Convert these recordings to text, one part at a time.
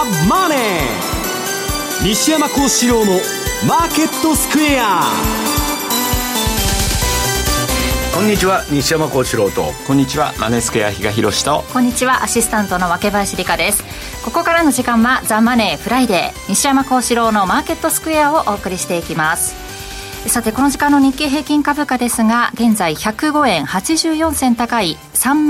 マネー」西山孝四郎のマーケットスクエア。 こんにちは、西山孝四郎と。 こんにちは、マネースクエア比嘉宏と。 こんにちは、アシスタントの若林理香です。ここからの時間はザ・マネーフライデー、西山孝四郎のマーケットスクエアをお送りしていきます。さて、この時間の日経平均株価ですが、現在105円84銭高い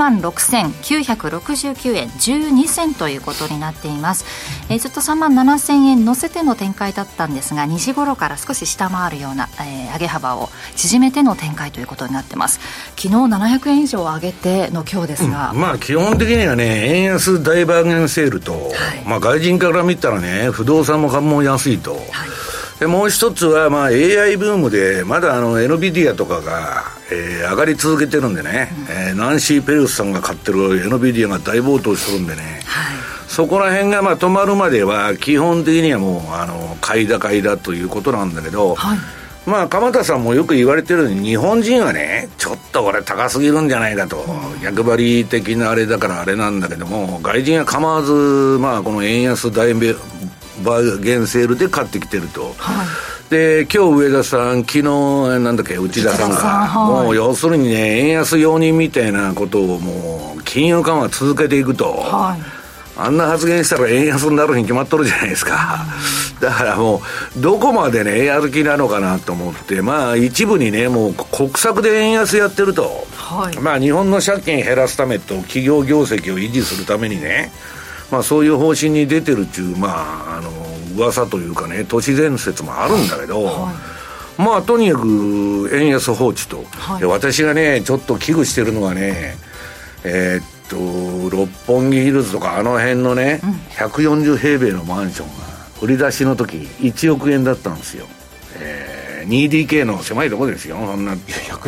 36,969 円12銭ということになっています。ずっと37,000円乗せての展開だったんですが、2時頃から少し下回るような、上げ幅を縮めての展開ということになってます。昨日700円以上上げての今日ですが、 まあ基本的にはね、円安大バーゲンセールと、外人から見たらね、不動産も株も安いと、でもう一つはAI ブームでまだNVIDIA とかが、上がり続けてるんでね、ナンシー・ペロスさんが買ってる NVIDIA が大暴騰するんでね、そこら辺が止まるまでは基本的にはもう買いだということなんだけど、鎌田さんもよく言われてるように、日本人はねちょっとこれ高すぎるんじゃないかと、逆張り的なあれだからあれなんだけども、外人は構わずこの円安大バーゲンセールで買ってきてると、で今日上田さん、昨日内田さんがもう要するにね、円安容認みたいなことをもう金融緩和続けていくと、あんな発言したら円安になるに決まっとるじゃないですか。だからもうどこまでねやる気なのかなと思って、一部にねもう国策で円安やってると、日本の借金減らすためと企業業績を維持するためにね、そういう方針に出てるっていう噂というかね、都市伝説もあるんだけど、とにかく円安放置と、で私がねちょっと危惧してるのはね、六本木ヒルズとかあの辺のね、140平米のマンションが売り出しの時1億円だったんですよ。2DK の狭いとこですよ。そんな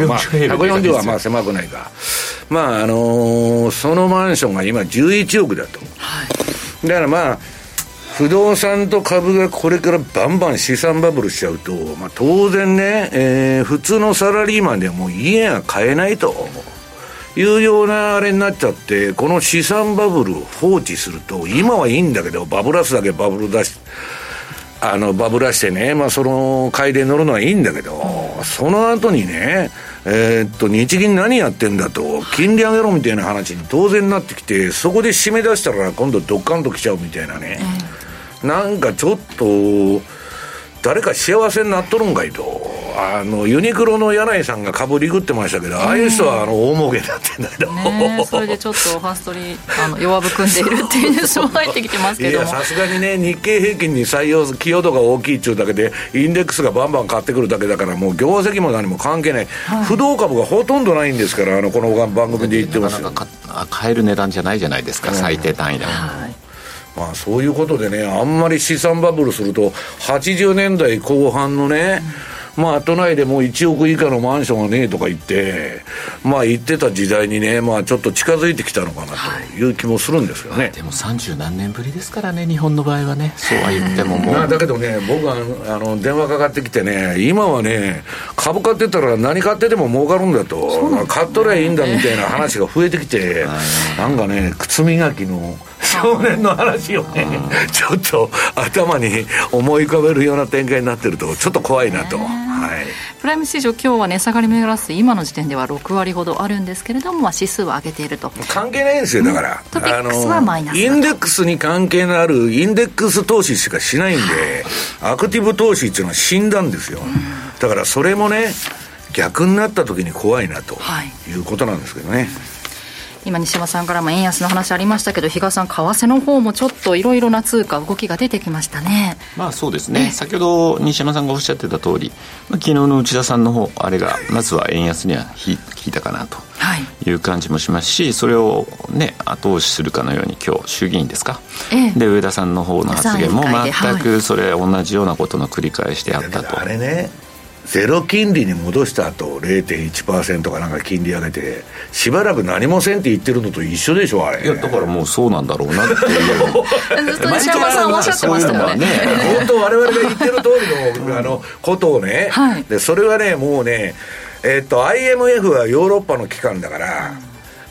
140は狭くないか。そのマンションが今11億だと、だから不動産と株がこれからバンバン資産バブルしちゃうと、当然ね、普通のサラリーマンではもう家が買えないというようなあれになっちゃって、この資産バブルを放置すると、今はいいんだけどバブらすだけバブらしてね、その買いで乗るのはいいんだけど、その後にね、日銀何やってんだと、金利上げろみたいな話に当然なってきて、そこで締め出したら今度ドッカンと来ちゃうみたいなね、なんかちょっと誰か幸せになっとるんかいと。ユニクロの柳井さんが株リグってましたけど、ああいう人は大儲けになってんだけど、 それでちょっとファーストに弱含んでいるっていうニュースも入ってきてますけども、 さすがにね、日経平均に採用寄与度が大きいっちゅうだけでインデックスがバンバン買ってくるだけだから、もう業績も何も関係ない、不動株がほとんどないんですから、この番組で言ってますよ。 買える値段じゃないじゃないですか、最低単位でも。 そういうことでね、あんまり資産バブルすると80年代後半のね、都内でもう1億以下のマンションがねえとか言って言ってた時代にね、ちょっと近づいてきたのかなという気もするんですけどね。 でも30何年ぶりですからね、日本の場合はね。そうは言ってももうだけどね、僕は電話かかってきてね、今はね株買ってたら何買ってでも儲かるんだと、買っとりゃいいんだみたいな話が増えてきて、なんかね、靴磨きの少年の話をね、ちょっと頭に思い浮かべるような展開になってるとちょっと怖いなと。 プライム市場今日は値下がり目指す今の時点では6割ほどあるんですけれども、指数は上げていると。 関係ないんですよ。だから、 トピックスはマイナスだと。 インデックスに関係のあるインデックス投資しかしないんで、アクティブ投資っていうのは死んだんですよ。だからそれもね、逆になった時に怖いなということなんですけどね。 今西山さんからも円安の話ありましたけど、比嘉さん、為替の方もちょっといろいろな通貨動きが出てきましたね。 そうですね、先ほど西山さんがおっしゃってた通り、昨日の内田さんの方、あれがまずは円安には効いたかなという感じもしますし、それをね後押しするかのように今日衆議院ですか、で上田さんの方の発言も全くそれ同じようなことの繰り返しであったと。 あれね、ゼロ金利に戻した後 0.1% かなんか金利上げてしばらく何もせんって言ってるのと一緒でしょあれ。 いやだからもうそうなんだろうなっていうずっと西山さんおっしゃってましたよね。 本当我々が言ってる通りのことをね、でそれはねもうねIMF はヨーロッパの機関だから、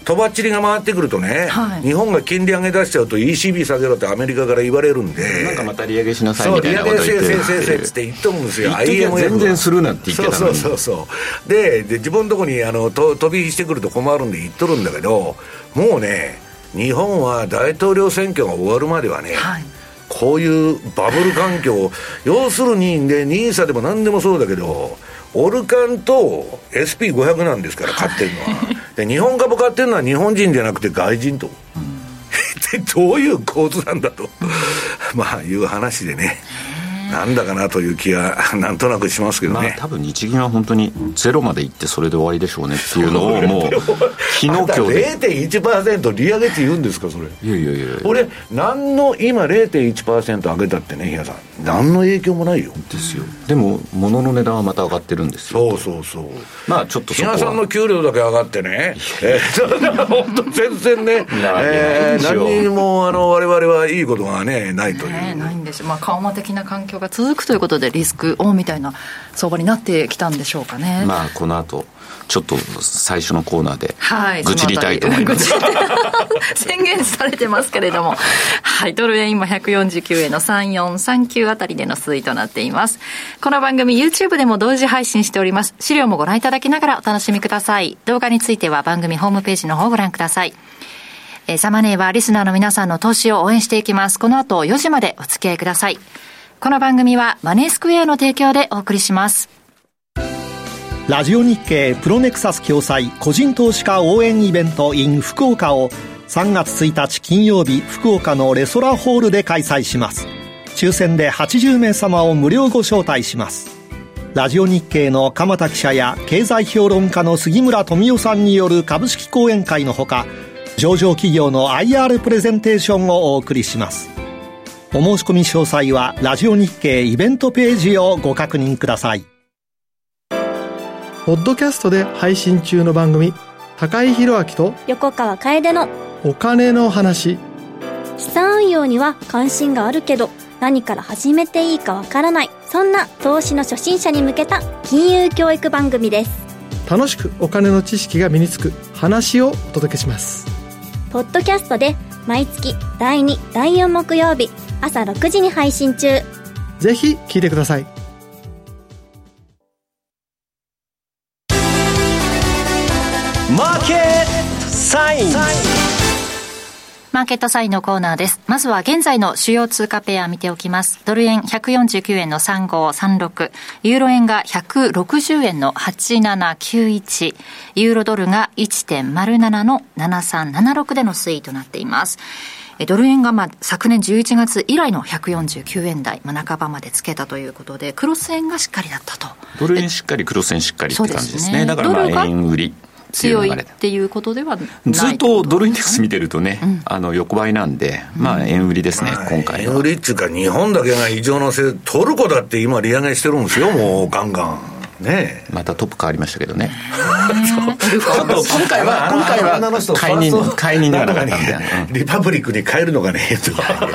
とばっちりが回ってくるとね、はい、日本が金利上げ出しちゃうと ECB 下げろってアメリカから言われるんで、 なんかまた利上げしなさいみたいなこと言ってる。 そう、利上げせって言っとるんですよ。 IMF は全然するなって言ってたのに。 そうで自分のとこに飛び火してくると困るんで言っとるんだけど、もうね日本は大統領選挙が終わるまではね、はい、こういうバブル環境要するにね、NISAでも何でもそうだけどオルカンと SP500 なんですから買ってるのはで日本株買ってるのは日本人じゃなくて外人と、どういう構図なんだとまあいう話でね、なんだかなという気がなんとなくしますけどね。 まあ、多分日銀は本当にゼロまでいってそれで終わりでしょうねっていうのをもう昨日今日で 0.1% 利上げって言うんですかそれ。 いや俺何の今 0.1% 上げたってね、比嘉さん何の影響もないよですよ。でも物の値段はまた上がってるんですよ。 そうまあちょっとそこは比嘉さんの給料だけ上がってね本当全然ね何にも我々はいいことがねないという、 ないんですよ。まあ緩和的な環境が続くということでリスクオンみたいな相場になってきたんでしょうかね。 まあこの後ちょっと最初のコーナーで愚痴りたいと思います、 宣言されてますけれども、はい、ドル円今149円の3439あたりでの推移となっています。この番組 YouTube でも同時配信しております。資料もご覧いただきながらお楽しみください。動画については番組ホームページの方をご覧ください。サマネーはリスナーの皆さんの投資を応援していきます。この後4時までお付き合いください。この番組はマネースクエアの提供でお送りします。 ラジオ日経プロネクサス共催個人投資家応援イベント in 福岡を3月1日金曜日福岡のレソラホールで開催します。抽選で80名様を無料ご招待します。ラジオ日経の鎌田記者や経済評論家の杉村富夫さんによる株式講演会のほか、上場企業の IR プレゼンテーションをお送りします。お申し込み詳細はラジオ日経イベントページをご確認ください。 ポッドキャストで配信中の番組、高井宏明と横川楓のお金の話。 資産運用には関心があるけど何から始めていいかわからない、そんな投資の初心者に向けた金融教育番組です。 楽しくお金の知識が身につく話をお届けします。 ポッドキャストで毎月第2、第4木曜日朝6時に配信中。 ぜひ聞いてください。 マーケットサイン。 マーケットサインのコーナーです。まずは現在の主要通貨ペア見ておきます。ドル円149円の3536、ユーロ円が160円の8791、ユーロドルが 1.07 の7376での推移となっています。ドル円が昨年11月以来の149円台、半ばまでつけたということで、クロス円がしっかりだったと。 ドル円しっかりクロス円しっかりって感じですね。だから円売り強いっていうことではない。 ずっとドルインデックス見てるとね、横ばいなんで、円売りですね、今回は。 円売りっていうか、日本だけが異常なせい、トルコだって今、利上げしてるんですよ、もうガンガン。ね、 またトップ変わりましたけどね。ちょっと今回は解任ではなかったんで、 リパブリックに変えるのがねとか。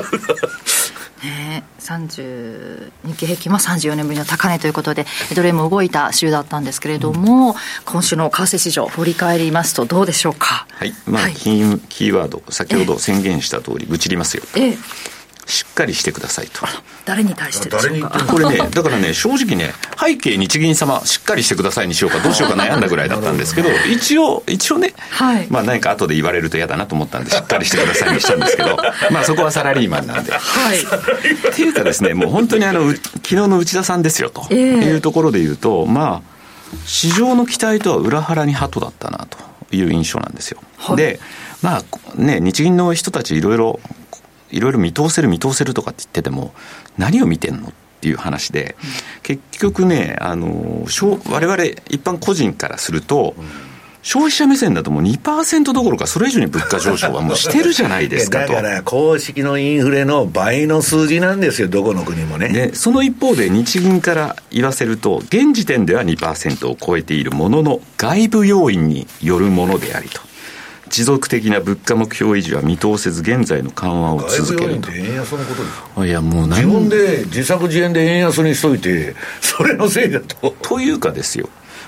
日経平均は34年ぶりの高値ということで、ドル円も動いた週だったんですけれども、今週の為替市場振り返りますとどうでしょうか。 はい、金融キーワード先ほど宣言した通り愚痴りますよ。しっかりしてくださいと。 誰に対してでしょうか。 これね、だからね、正直ね、背景日銀様しっかりしてくださいにしようかどうしようか悩んだぐらいだったんですけど、一応ね、はい、何か後で言われると嫌だなと思ったんでしっかりしてくださいにしたんですけどそこはサラリーマンなんで、はい、っていうかですね、もう本当に昨日の内田さんですよというところで言うと、市場の期待とは裏腹に鳩だったなという印象なんですよ。はい、で日銀の人たちいろいろ見通せるとかって言ってても何を見てんのっていう話で、結局ね、我々一般個人からすると、消費者目線だともう 2% どころかそれ以上に物価上昇はもうしてるじゃないですかと。 だから公式のインフレの倍の数字なんですよ、どこの国もね。 でその一方で日銀から言わせると、現時点では 2% を超えているものの外部要因によるものでありと、持続的な物価目標維持は見通せず現在の緩和を続けると。 外部要因って円安のことですか。 いやもう自分で自作自演で円安にしといてそれのせいだと。 というかですよ、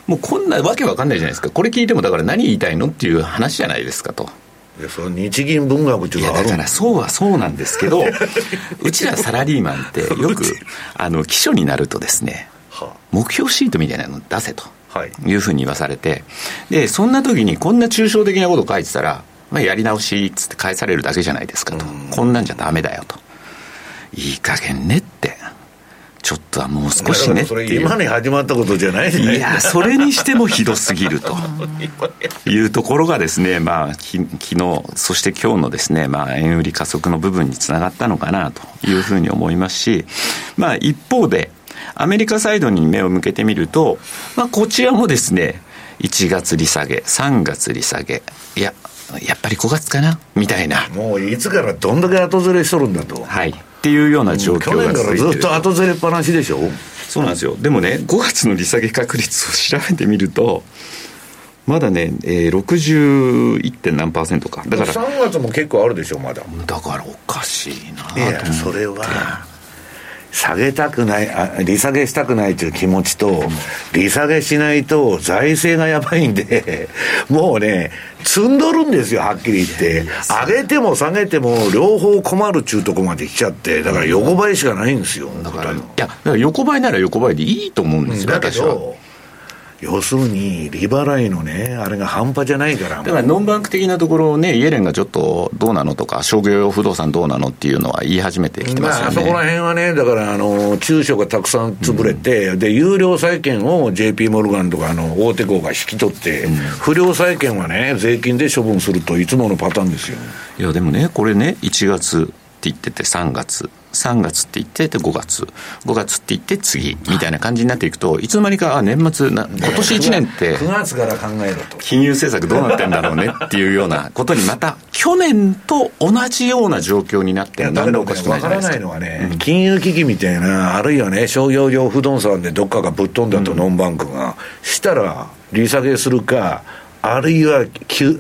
もうこんなわけわかんないじゃないですか。これ聞いてもだから何言いたいのっていう話じゃないですかと。 いや、その日銀文学っていうのがある。 いやだからそうはそうなんですけどうちらサラリーマンってよく記書になるとですね、目標シートみたいなの出せというふうに言わされて、でそんな時にこんな抽象的なこと書いてたら、まあ、やり直しっつって返されるだけじゃないですかと、こんなんじゃダメだよと、いい加減ねって、ちょっとはもう少しねっていう。それ今に始まったことじゃないね。 いや、それにしてもひどすぎるというところがですね、まあ、昨日そして今日のですね、まあ、円売り加速の部分につながったのかなというふうに思いますし、まあ、一方でアメリカサイドに目を向けてみると、まあ、こちらもですね、1月利下げ、3月利下げ、やっぱり5月かなみたいな、 もういつからどんだけ後ずれしとるんだと、 はい、っていうような状況が続いている。 去年からずっと後ずれっぱなしでしょ。 そうなんですよ。でもね、5月の利下げ確率を調べてみるとまだね、61. 点何%か。だから 3月も結構あるでしょまだ。 だからおかしいなと思って。 いや、それは下げたくない、利下げしたくないという気持ちと、利下げしないと財政がやばいんでもうね積んどるんですよ、はっきり言って。上げても下げても両方困るっちゅうとこまで来ちゃって、だから横ばいしかないんですよ。 だから横ばいなら横ばいでいいと思うんですよ、 だけど要するに利払いのねあれが半端じゃないから。 だからノンバンク的なところをね、イエレンがちょっとどうなのとか、商業用不動産どうなのっていうのは言い始めてきてますよね。 まあ、そこら辺はね、だから中小がたくさん潰れて、で有料債券を JP モルガンとか大手行が引き取って、不良債券はね税金で処分するといつものパターンですよ。 いやでもね、これね、1月って言ってて3月って言ってて5月って言って次みたいな感じになっていくと、いつの間にか年末今年1年って 9月から考えろと、 金融政策どうなってんだろうねっていうようなことにまた去年と同じような状況になってなんでおかしくないじゃないですか。分からないのはね、金融危機みたいな、あるいはね商業用不動産でどっかがぶっ飛んだと、ノンバンクがしたら利下げするか、あるいは隠れ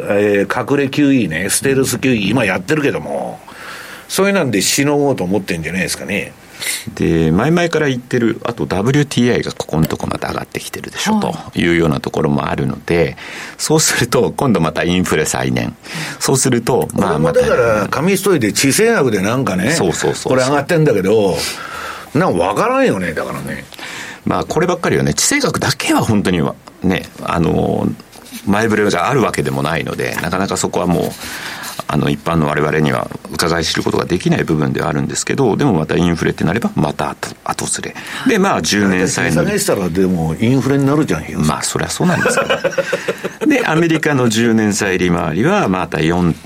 QE ね、ステルス QE 今やってるけども、そういうなんでしのごうと思ってんじゃないですかね。 で前々から言ってる、あと WTI がここのとこまた上がってきてるでしょ、というようなところもあるので、そうすると今度またインフレ再燃、そうするとまあまただから紙一重で地政学でなんかね、そうこれ上がってんだけどなんか分からんよね。だからね、 まあこればっかりはね、地政学だけは本当にはね、前触れがあるわけでもないので、なかなかそこはもう一般の我々には伺い知ることができない部分ではあるんですけど、でもまたインフレってなればまた後ずれで、まあ10年債の下げしたらでもインフレになるじゃん。 まあそりゃそうなんですけどでアメリカの10年債利回りはまた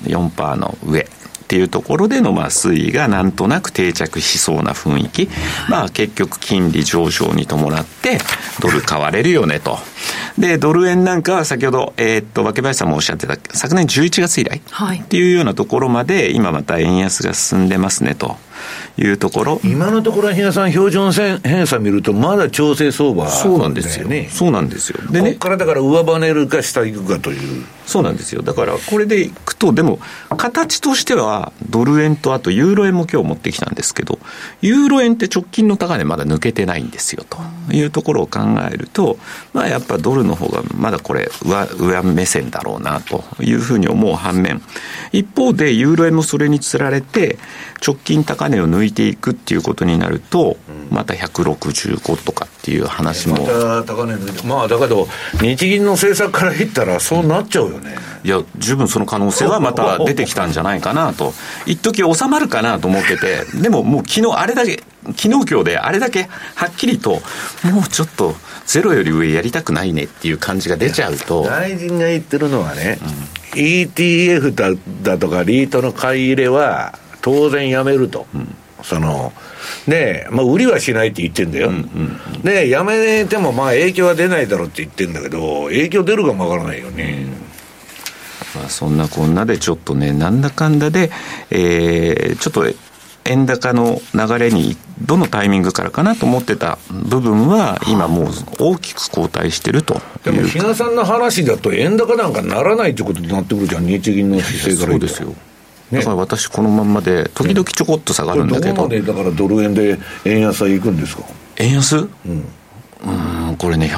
4% の上っていうところでのまあ推移がなんとなく定着しそうな雰囲気、まあ結局金利上昇に伴ってドル買われるよねと。でドル円なんかは先ほど若林さんもおっしゃってた昨年11月以来っていうようなところまで今また円安が進んでますねというところ。 今のところは日野さん標準偏差見るとまだ調整相場、ね、 そうなんですよね。そうなんですよ。でね、 ここからだから上跳ねるか下行くかという。 そうなんですよ。だからこれでいくと、でも形としてはドル円とあとユーロ円も今日持ってきたんですけど、ユーロ円って直近の高値まだ抜けてないんですよというところを考えると、まあやっぱドルの方がまだこれ上目線だろうなというふうに思う反面、一方でユーロ円もそれにつられて直近高値を抜いていくっていうことになると、また165とかっていう話も、 また高値抜いて、まあだけど日銀の政策から言ったらそうなっちゃうよね。 いや十分その可能性はまた出てきたんじゃないかなと、一時収まるかなと思ってて、でももう昨日今日であれだけはっきりともうちょっとゼロより上やりたくないねっていう感じが出ちゃうと、 大臣が言ってるのはね、ETF だとかリートの買い入れは当然やめると、で、まあ、売りはしないって言ってんだよ、でやめてもまあ影響は出ないだろうって言ってんだけど、影響出るかもわからないよね、 まあ、そんなこんなでちょっとね、なんだかんだで、ちょっと円高の流れにどのタイミングからかなと思ってた部分は今もう大きく後退してるという。 でも比嘉さんの話だと円高なんかならないってことになってくるじゃん、日銀の姿勢から言うと。 そうですよ、だから私このまんまで時々ちょこっと下がるんだけど、 どこまでだからドル円で円安は行くんですか。 円安、 これね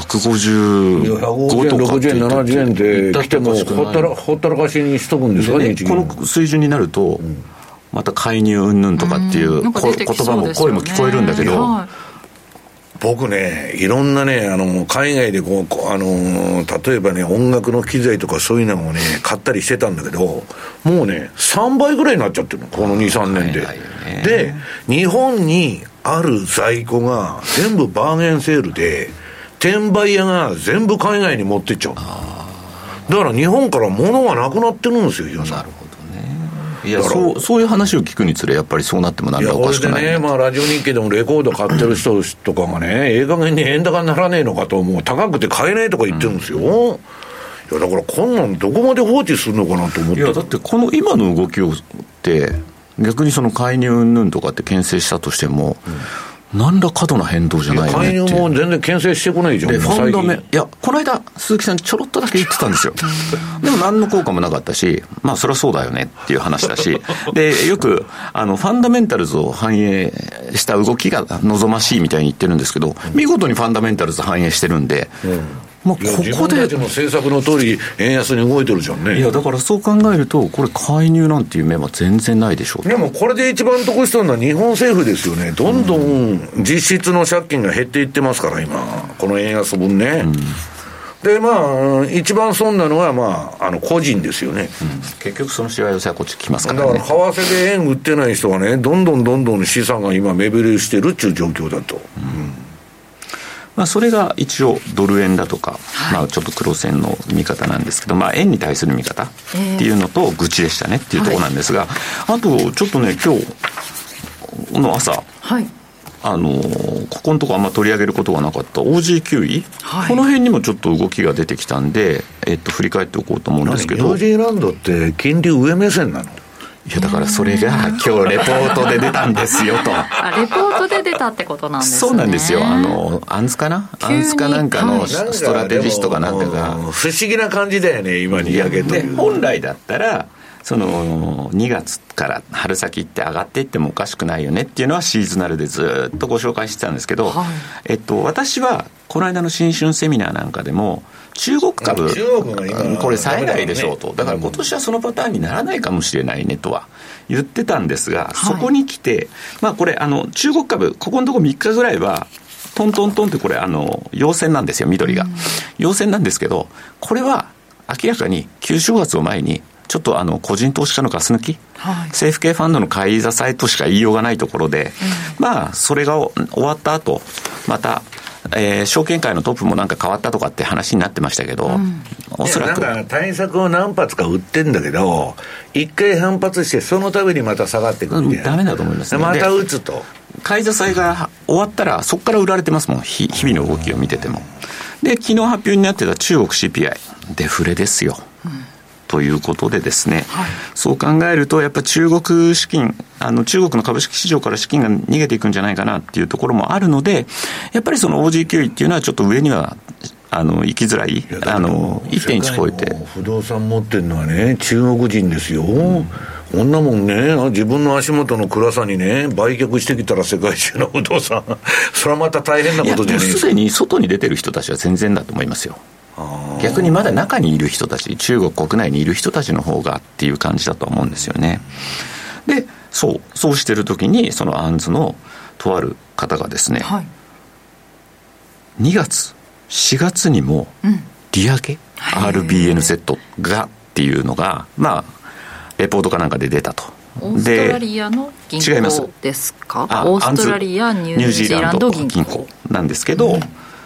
155とか 150円70円で来てもほったらかしにしとくんですかね、 この水準になると、また介入云々とかっていう言葉も声も聞こえるんだけど、 僕ね、いろんなね、海外で例えばね、音楽の機材とかそういうのをね、買ったりしてたんだけど、もうね、3倍ぐらいになっちゃってるの、この2、3年で。で、日本にある在庫が全部バーゲンセールで、転売屋が全部海外に持ってっちゃう。だから日本から物がなくなってるんですよ、伊沢さん。 なるほどね。いや、そういう話を聞くにつれ、やっぱりそうなっても何らおかしくない。 いや、これでね、ラジオ日経でもレコード買ってる人とかがね、ええ加減に円高にならねえのかと、もう高くて買えないとか言ってるんですよ。いや、だからこんなんどこまで放置するのかなと思って。 いや、だってこの今の動きをって逆にその介入云々とかって牽制したとしても、何ら過度な変動じゃないよねっていう。 介入も全然牽制してこないじゃん。 でファンダメ、いや、この間鈴木さんちょろっとだけ言ってたんですよ。でも何の効果もなかったし、まあそりゃそうだよねっていう話だし、でよくファンダメンタルズを反映した動きが望ましいみたいに言ってるんですけど、見事にファンダメンタルズ反映してるんで、まあ、ここで自分たちの政策の通り円安に動いてるじゃんね。 いや、だからそう考えるとこれ介入なんていう面は全然ないでしょう。 でもこれで一番得してるのは日本政府ですよね。どんどん実質の借金が減っていってますから今この円安分ね、で一番損なのは個人ですよね、 結局そのしわ寄せはこっち来ますからね。 だから為替で円売ってない人がね、どんどん資産が今目減りしてるっていう状況だと、それが一応ドル円だとか、ちょっと黒線の見方なんですけど、円に対する見方っていうのと愚痴でしたねっていうところなんですが、あとちょっとね今日の朝、ここのところあんま取り上げることがなかった OG9 位、この辺にもちょっと動きが出てきたんで、振り返っておこうと思うんですけど、 ニュージーランドって金利上目線なの？ いや、だからそれが今日レポートで出たんですよと。 レポートで出たってことなんですね。 そうなんですよ。アンツかなんかのストラテジストかなんかが、 不思議な感じだよね今に上げてる。 本来だったらその2月から春先って上がっていってもおかしくないよねっていうのはシーズナルでずっとご紹介してたんですけど、私はこの間の新春セミナーなんかでも中国株これ冴えないでしょうと、だから今年はそのパターンにならないかもしれないねとは言ってたんですが、そこに来てこれ中国株ここのところ3日ぐらいはトントントンってこれ陽線なんですよ、緑が陽線なんですけど、これは明らかに旧正月を前にちょっと個人投資家のガス抜き、政府系ファンドの買い支えとしか言いようがないところで、それが終わった後また証券会のトップもなんか変わったとかって話になってましたけど、おそらくなんか対策を何発か売ってんだけど、一回反発してその度にまた下がってくるみたいな。 ダメだと思いますね。 また打つと買い支えが終わったらそこから売られてますもん、日々の動きを見てても。で昨日発表になってた中国 CPI デフレですよ、ということでですね、そう考えるとやっぱり中国資金中国の株式市場から資金が逃げていくんじゃないかなっていうところもあるので、やっぱりその OG9 位っていうのはちょっと上には行きづらい、1.1 超えて不動産持ってるのはね中国人ですよ、こんなもんね、自分の足元の暗さにね売却してきたら世界中の不動産それはまた大変なことじゃないですか。 すでに外に出てる人たちは全然だと思いますよ。逆にまだ中にいる人たち、中国国内にいる人たちの方がっていう感じだと思うんですよね。でそうしてる時にそのアンズのとある方がですね、2月4月にも利上げ、RBNZ がっていうのがレポートかなんかで出たと。 オーストラリアの銀行ですか？オーストラリアニュージーランド銀行なんですけど、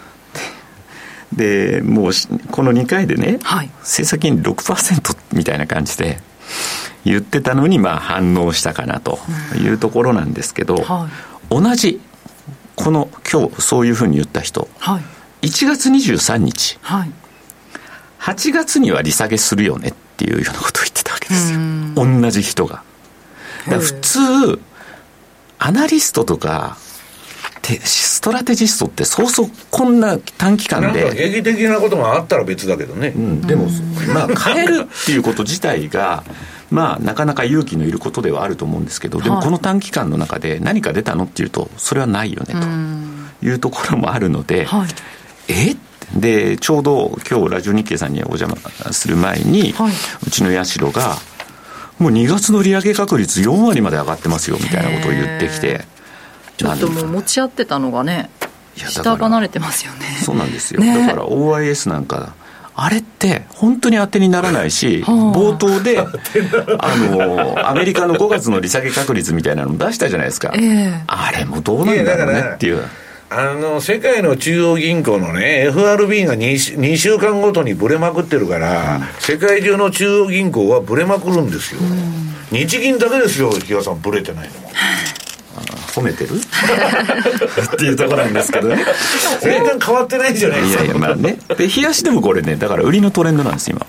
でもうこの2回でね、政策金利 6% みたいな感じで言ってたのに反応したかなというところなんですけど、同じこの今日そういうふうに言った人、1月23日、8月には利下げするよねっていうようなことを言ってたわけですよ、同じ人が。だから普通アナリストとかストラテジストってそうそうこんな短期間でなんか劇的なことがあったら別だけどね、 でも変えるっていうこと自体がなかなか勇気のいることではあると思うんですけど、でもこの短期間の中で何か出たのっていうとそれはないよねというところもあるので、 でちょうど今日ラジオ日経さんにお邪魔する前に、はい、うちの八代がもう2月の利上げ確率4割まで上がってますよみたいなことを言ってきて、 ちょっともう持ち合ってたのがね下離れてますよね。 そうなんですよ、だから OIS なんかあれって本当に当てにならないし冒頭でアメリカの5月の利下げ確率みたいなの出したじゃないですか、あれもどうなんだろうねっていう。 世界の中央銀行のね FRB が 2週間ごとにブレまくってるから、世界中の中央銀行はブレまくるんですよ、日銀だけですよ比嘉さんブレてないのも褒めてるっていうところなんですけどね全然変わってないじゃないですか。 いやいやまあね、で冷やしでもこれねだから売りのトレンドなんです今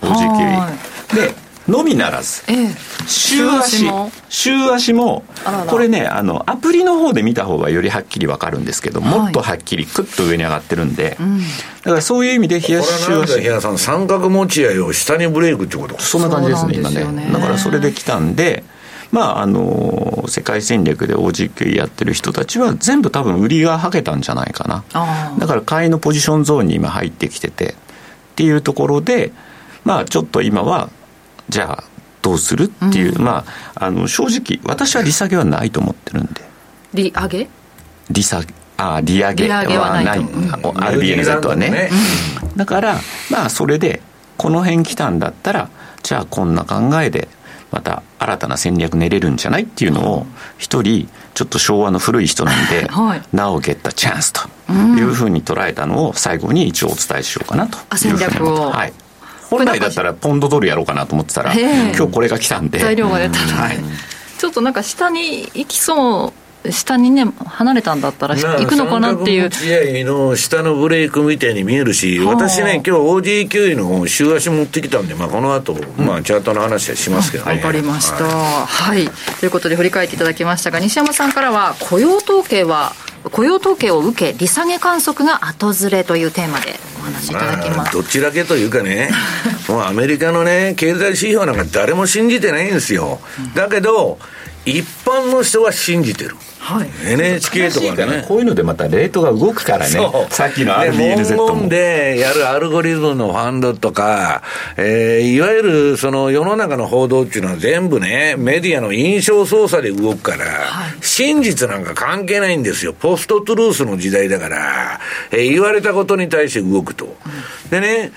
OG9 でのみならず、週足もこれねアプリの方で見た方がよりはっきり分かるんですけど、もっとはっきりクッと上に上がってるんで、だからそういう意味で冷やし週足、 これなんだ日嘉さん三角持ち合いを下にブレイクってこと。 そんな感じですね今ね。だからそれで来たんで、まあ世界戦略で OG9 やってる人たちは全部多分売りがはけたんじゃないかな。だから買いのポジションゾーンに今入ってきててっていうところで、まあちょっと今はじゃあどうするっていう、まあ正直私は利下げはないと思ってるんで。 利上げ利上げはない、RBNZ はね、だからまあそれでこの辺来たんだったらじゃあこんな考えでまた新たな戦略練れるんじゃないっていうのを一人ちょっと昭和の古い人なんで、Now get the chance というふうに捉えたのを最後に一応お伝えしようかなという戦略を、 はい、本来だったらポンドドルやろうかなと思ってたら今日これが来たんで材料が出たので、ちょっとなんか下に行きそう、下にね離れたんだったら行くのかなっていう、 三角持ち合いの下のブレイクみたいに見えるし、私ね今日 OG9 の週足持ってきたんで、まあ、この後、チャートの話はしますけどね。 わかりました、はいということで振り返っていただきましたが、西山さんからは雇用統計を受け利下げ観測が後ずれというテーマでお話しいただきます。 どちらけというかねもうアメリカのね経済指標なんか誰も信じてないんですよ、だけど一般の人は信じてる、NHK とかねこういうのでまたレートが動くからね。さっきの RBNZ も文言でやるアルゴリズムのファンドとか、いわゆるその世の中の報道っていうのは全部ねメディアの印象操作で動くから、真実なんか関係ないんですよ。ポストトゥルースの時代だから、言われたことに対して動くと、でね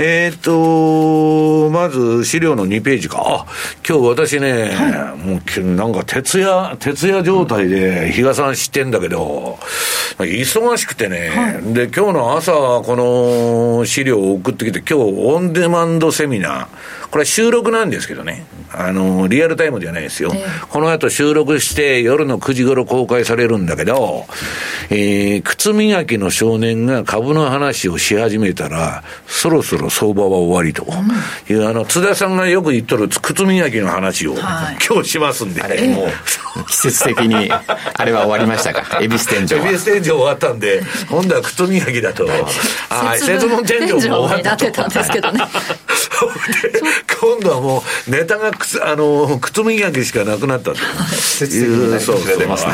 まず資料の2ページか。今日私ね、もうなんか徹夜状態で比嘉さん知ってんだけど忙しくてね、で今日の朝この資料を送ってきて、今日オンデマンドセミナー、これは収録なんですけどね、リアルタイムではないですよ、この後収録して夜の9時頃公開されるんだけど、靴磨きの少年が株の話をし始めたらそろそろ相場は終わりという、津田さんがよく言っとる靴磨きの話を、今日しますんで、 あれもう季節的にあれは終わりましたか。恵比寿天井終わったんで今度は靴磨きだと節分天井も終わったとてたんですけどね今度はもうネタが靴磨きしかなくなったという、そう出ますね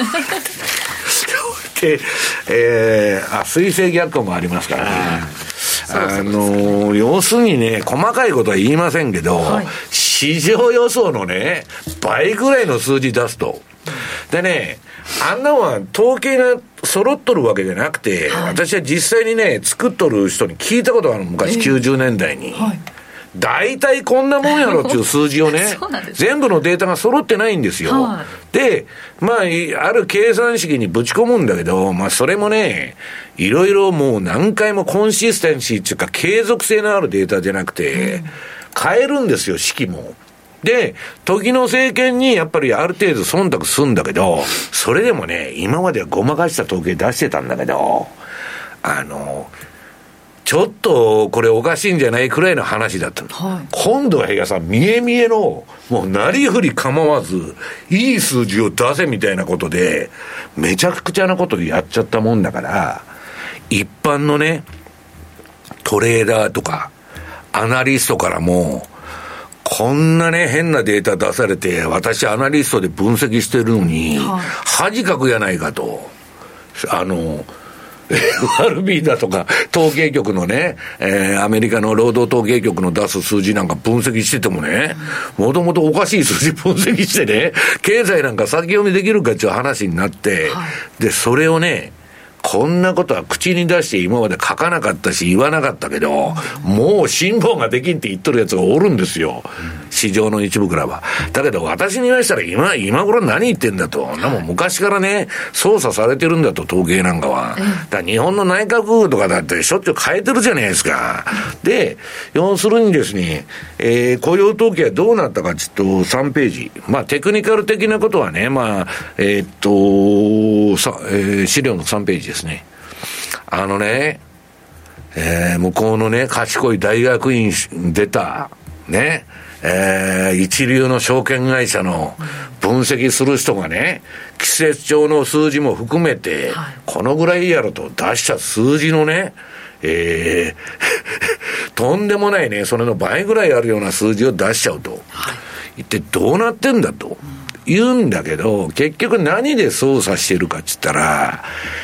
で、水星逆行もありますからね。要するにね細かいことは言いませんけど、市場予想のね倍ぐらいの数字出すと、でねあんなのは統計が揃っとるわけじゃなくて、私は実際にね作っとる人に聞いたことがある、昔90年代に、大体こんなもんやろっていう数字をね全部のデータが揃ってないんですよ、である計算式にぶち込むんだけど、それもねいろいろもう何回もコンシステンシーっていうか継続性のあるデータじゃなくて、変えるんですよ式も。で時の政権にやっぱりある程度忖度するんだけど、それでもね今まではごまかした統計出してたんだけど、ちょっとこれおかしいんじゃないくらいの話だったの、今度は比嘉さん見え見えのもうなりふり構わずいい数字を出せみたいなことでめちゃくちゃなことでやっちゃったもんだから、一般のねトレーダーとかアナリストからもこんなね変なデータ出されて、私アナリストで分析してるのに、恥かくやないかと、 FRB だとか統計局のね、アメリカの労働統計局の出す数字なんか分析しててもね、もともとおかしい数字分析してね、経済なんか先読みできるかっていう話になって、でそれをね、こんなことは口に出して今まで書かなかったし言わなかったけど、もう辛抱ができんって言っとるやつがおるんですよ、市場の一部からは。だけど私に言わしたら今頃何言ってんだと、もう昔からね操作されてるんだと、統計なんかは。だから日本の内閣府とかだってしょっちゅう変えてるじゃないですか。で要するにですね、雇用統計はどうなったかちょっと3ページ、まあテクニカル的なことはね、まあ資料の3ページですね。向こうのね、賢い大学院出た、ね、一流の証券会社の分析する人がね、季節帳の数字も含めて、このぐらいやろと出した数字のね、とんでもないね、それの倍ぐらいあるような数字を出しちゃうと。一体どうなってんだと言うんだけど、結局何で操作してるかって言ったら、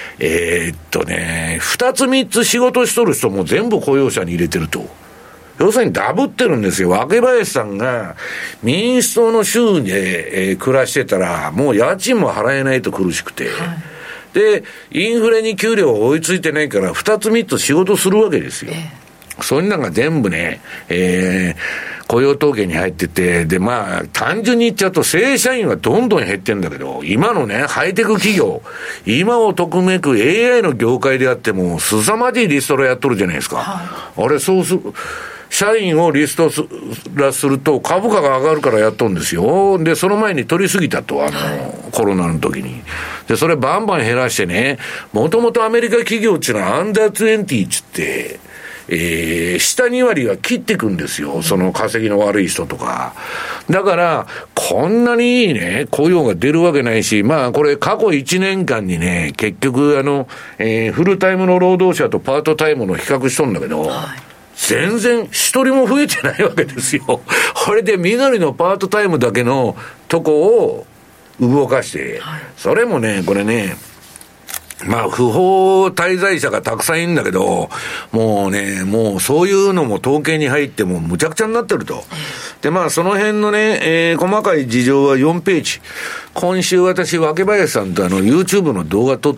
二つ三つ仕事しとる人も全部雇用者に入れてると。要するにダブってるんですよ。若林さんが民主党の州で、暮らしてたら、もう家賃も払えないと苦しくて。で、インフレに給料追いついてないから、二つ三つ仕事するわけですよ。そういうのが全部ね、雇用統計に入ってて、で、まあ、単純に言っちゃうと、正社員はどんどん減ってんだけど、今のね、ハイテク企業、今をとくめく AI の業界であっても、凄まじいリストラやっとるじゃないですか。あれ、そうする、社員をリストラすると株価が上がるからやっとんですよ。で、その前に取りすぎたと、コロナの時に。で、それバンバン減らしてね、もともとアメリカ企業っていうのはアンダー20って言って、下2割は切っていくんですよ。その稼ぎの悪い人とか。だから、こんなにいいね、雇用が出るわけないし、まあこれ過去1年間にね、結局フルタイムの労働者とパートタイムの比較しとんだけど、全然一人も増えてないわけですよ。これで緑のパートタイムだけのとこを動かして、それもね、これね、まあ不法滞在者がたくさんいるんだけど、もうそういうのも統計に入ってもむちゃくちゃになってると。で、まあその辺のね、細かい事情は4ページ。今週私、若林さんとYouTube の動画撮って、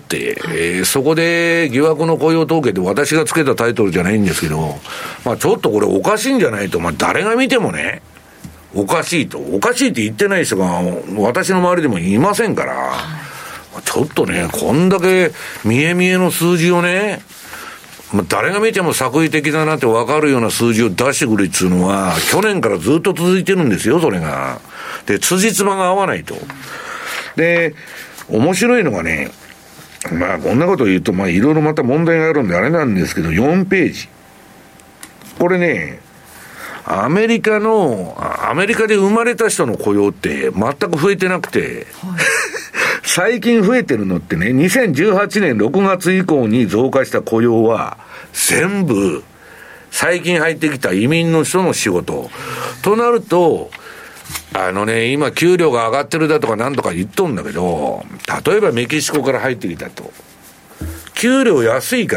そこで疑惑の雇用統計で私がつけたタイトルじゃないんですけど、まあちょっとこれおかしいんじゃないと、まあ誰が見てもね、おかしいと。おかしいって言ってない人が私の周りでもいませんから、ちょっとね、こんだけ見え見えの数字をね、誰が見ても作為的だなって分かるような数字を出してくるっていうのは、去年からずっと続いてるんですよ、それが。で、辻褄が合わないと。で、面白いのがね、まあこんなこと言うと、まあいろいろまた問題があるんであれなんですけど、4ページ。これね、アメリカで生まれた人の雇用って全く増えてなくて、最近増えてるのってね、2018年6月以降に増加した雇用は全部最近入ってきた移民の人の仕事となると、今給料が上がってるだとかなんとか言っとんだけど、例えばメキシコから入ってきたと給料安いから、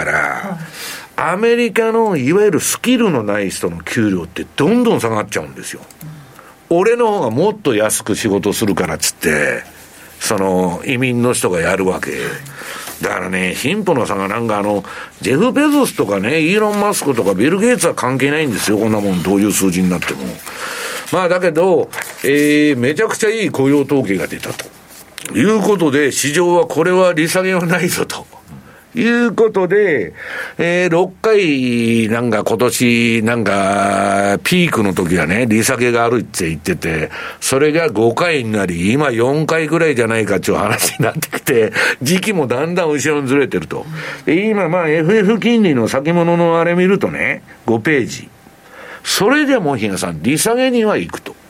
アメリカのいわゆるスキルのない人の給料ってどんどん下がっちゃうんですよ。俺の方がもっと安く仕事するからっつってその移民の人がやるわけだからね、貧富の差がなんかジェフ・ベゾスとかね、イーロン・マスクとかビル・ゲイツは関係ないんですよ、こんなもんどういう数字になっても。まあだけど、めちゃくちゃいい雇用統計が出たということで、市場はこれは利下げはないぞということで、6回なんか今年なんかピークの時はね、利下げがあるって言ってて、それが5回になり、今4回ぐらいじゃないかっていう話になってきて、時期もだんだん後ろにずれてると。で、今まあ FF 金利の先物のあれ見るとね、5ページ。それでも比嘉さん、利下げには行くと。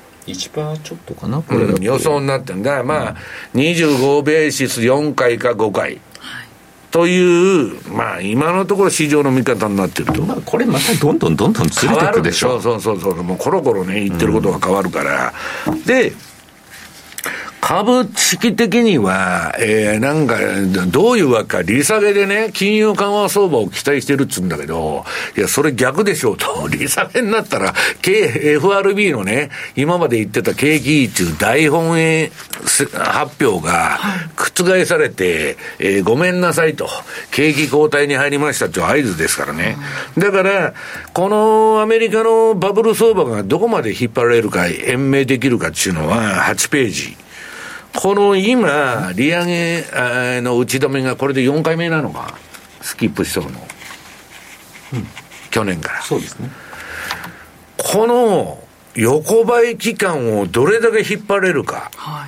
1% ちょっとかな、これ、 予想になってんだ。まあ、25ベーシス4回か5回。という、まあ今のところ市場の見方になってると。 まあ、これまたどんどんずれていくでしょ。 そう。もうコロコロね、言ってることが変わるから。で、 株式的には、なんか、どういうわけか、利下げでね、金融緩和相場を期待してるっつうんだけど、いや、それ逆でしょうと。利下げになったら、FRB のね、今まで言ってた景気いい中大本営発表が覆されて、ごめんなさいと。景気後退に入りましたっていう合図ですからね。だから、このアメリカのバブル相場がどこまで引っ張られるか、延命できるかっていうのは、8ページ。この今、利上げの打ち止めがこれで4回目なのか、スキップしとるの。去年から。 そうですね。 この横ばい期間をどれだけ引っ張れるか。はい。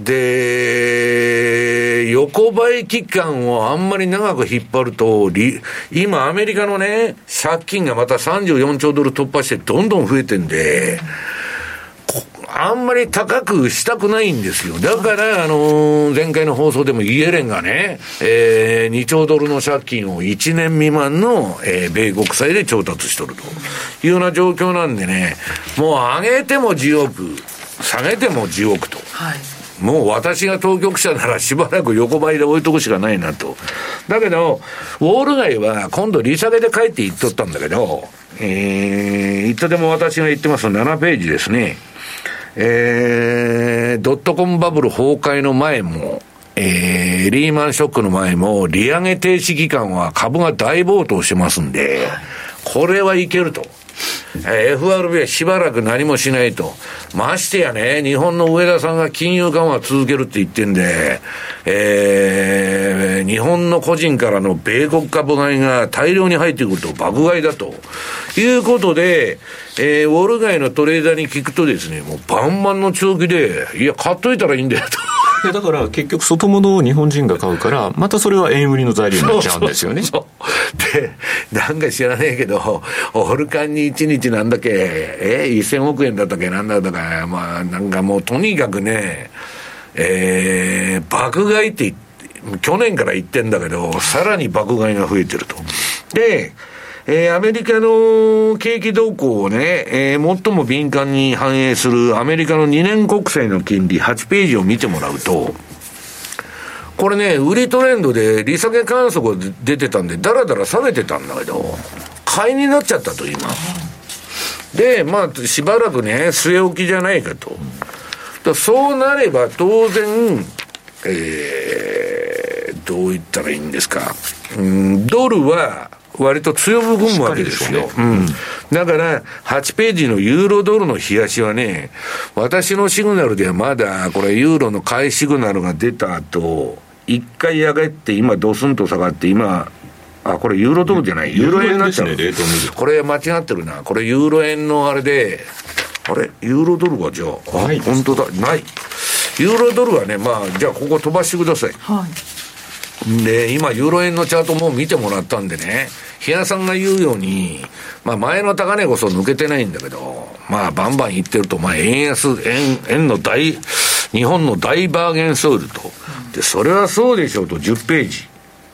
で、横ばい期間をあんまり長く引っ張ると、今アメリカのね、借金がまた34兆ドル突破してどんどん増えてんで、あんまり高くしたくないんですよ。だから、前回の放送でもイエレンがね、2兆ドルの借金を1年未満の、米国債で調達しとるというような状況なんでね、もう上げても10億、下げても10億と。はい。もう私が当局者ならしばらく横ばいで置いとくしかないなと。だけど、ウォール街は今度利下げで帰っていっとったんだけど、いつでも私が言ってます7ページですね。ドットコムバブル崩壊の前も、リーマンショックの前も、利上げ停止期間は株が大暴騰してますんで、これはいけると。FRB はしばらく何もしないと。ましてやね、日本の上田さんが金融緩和続けるって言ってんで、日本の個人からの米国株買いが大量に入ってくると爆買いだということで、ウォール街のトレーダーに聞くとですね、もうバンバンの長期で、いや、買っといたらいいんだよと。 だから結局外物を日本人が買うからまたそれは円売りの材料になっちゃうんですよね。 そうで、なんか知らねえけどオルカンに1日なんだっけ1000億円だったっけなんだったか、まあなんかもうとにかくね、爆買いって去年から言ってんだけどさらに爆買いが増えてると。でアメリカの景気動向をね、最も敏感に反映するアメリカの2年国債の金利8ページを見てもらうと、これね、売りトレンドで利下げ観測が出てたんで、だらだら下げてたんだけど、買いになっちゃったと今。で、まあ、しばらくね、据え置きじゃないかと。そうなれば当然、どう言ったらいいんですか。ドルは、割と強含むわけですよ。だから、8ページのユーロドルの冷やしはね、私のシグナルではまだ、これユーロの買いシグナルが出た後、一回上がって今ドスンと下がって今、これユーロドルじゃない、ユーロ円になっちゃう。これ間違ってるな。これユーロ円のあれで、ユーロドルはじゃあ、本当だ、ない。ユーロドルはね、まあ、じゃあここ飛ばしてください。はい。で、今、ユーロ円のチャートも見てもらったんでね、比嘉さんが言うように、まあ前の高値こそ抜けてないんだけど、まあバンバン言ってると、まあ円安、円の日本の大バーゲンソイルと。で、それはそうでしょうと、10ページ。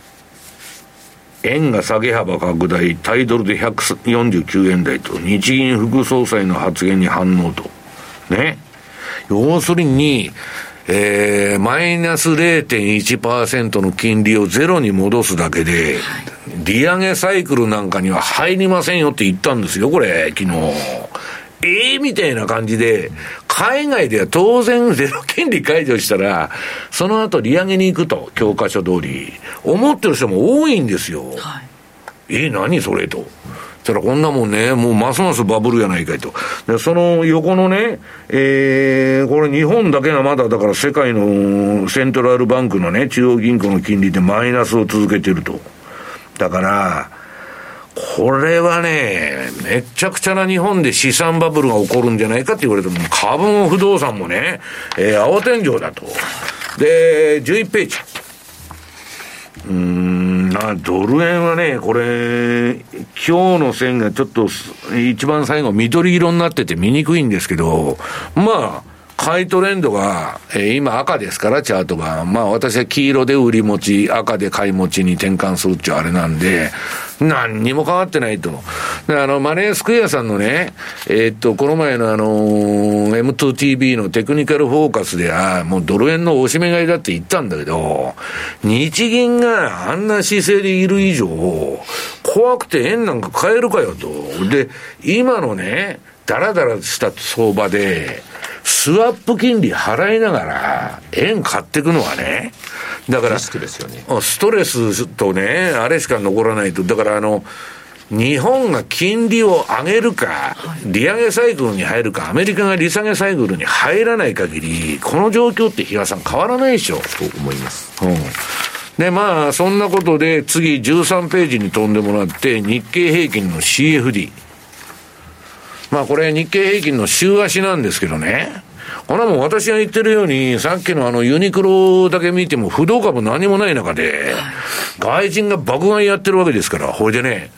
円が下げ幅拡大、対ドルで149円台と、日銀副総裁の発言に反応と。ね。要するに、マイナス 0.1% の金利をゼロに戻すだけで、利上げサイクルなんかには入りませんよって言ったんですよ、これ、昨日。みたいな感じで、海外では当然ゼロ金利解除したら、その後利上げに行くと、教科書通り、思ってる人も多いんですよ。はい、何それと。そしたらこんなもんね、もうますますバブルやないかいと。でその横のね、これ日本だけがまだだから世界のセントラルバンクのね、中央銀行の金利でマイナスを続けてると。だから、これはね、めっちゃくちゃな日本で資産バブルが起こるんじゃないかって言われても、株も不動産もね、青天井だと。で、11ページ。ドル円はね、これ、今日の線がちょっと一番最後緑色になってて見にくいんですけど、まあ、 買いトレンドが、今赤ですから、チャートが。まあ私は黄色で売り持ち、赤で買い持ちに転換するっていうあれなんで、何にも変わってないと。で、マネースクエアさんのね、この前のM2TV のテクニカルフォーカスでは、もうドル円の押し目買いだって言ったんだけど、日銀があんな姿勢でいる以上、怖くて円なんか買えるかよと。で、今のね、ダラダラした相場で、スワップ金利払いながら円買っていくのはね、だからリスクですよね。 ストレスとね、あれしか残らないと。だから日本が金利を上げるか、利上げサイクルに入るか、アメリカが利下げサイクルに入らない限り、この状況って比嘉さん変わらないでしょ。 と思います。 で、まあ、そんなことで次13ページに飛んでもらって、日経平均の CFD。まあこれ日経平均の週足なんですけどね。これはもう私が言ってるように、さっきのユニクロだけ見ても不動株何もない中で、外人が爆買いやってるわけですから、これでね、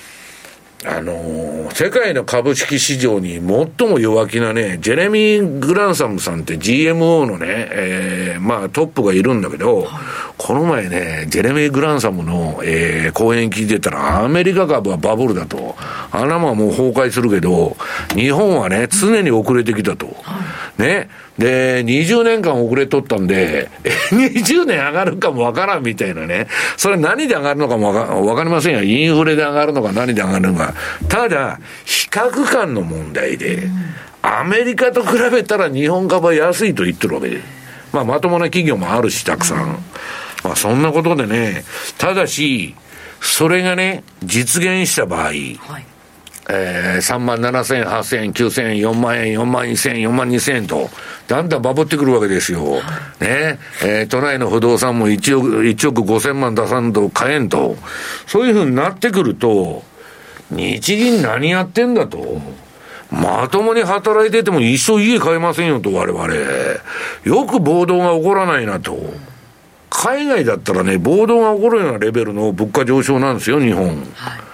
世界の株式市場に最も弱気なね、ジェレミー・グランサムさんって GMO のね、まあトップがいるんだけど、この前ね、ジェレミー・グランサムの、講演聞いてたら、アメリカ株はバブルだと。あんなもんはもう崩壊するけど、日本はね、常に遅れてきたと。ね。で、20年間遅れとったんで、20年上がるかもわからんみたいなね。それ何で上がるのかもわかりませんよ。インフレで上がるのか何で上がるのか。ただ、比較感の問題で、アメリカと比べたら日本株は安いと言ってるわけで。まあ、まともな企業もあるし、たくさん。まあ、そんなことでね、ただし、それがね、実現した場合、3万7千、8千、9千、4万円、4万1千、4万2千と、だんだんバブってくるわけですよ。ね。都内の不動産も1億5千万出さんと買えんと。そういうふうになってくると、日銀何やってんだと。まともに働いてても一生家買えませんよと、我々。よく暴動が起こらないなと。海外だったらね、暴動が起こるようなレベルの物価上昇なんですよ、日本。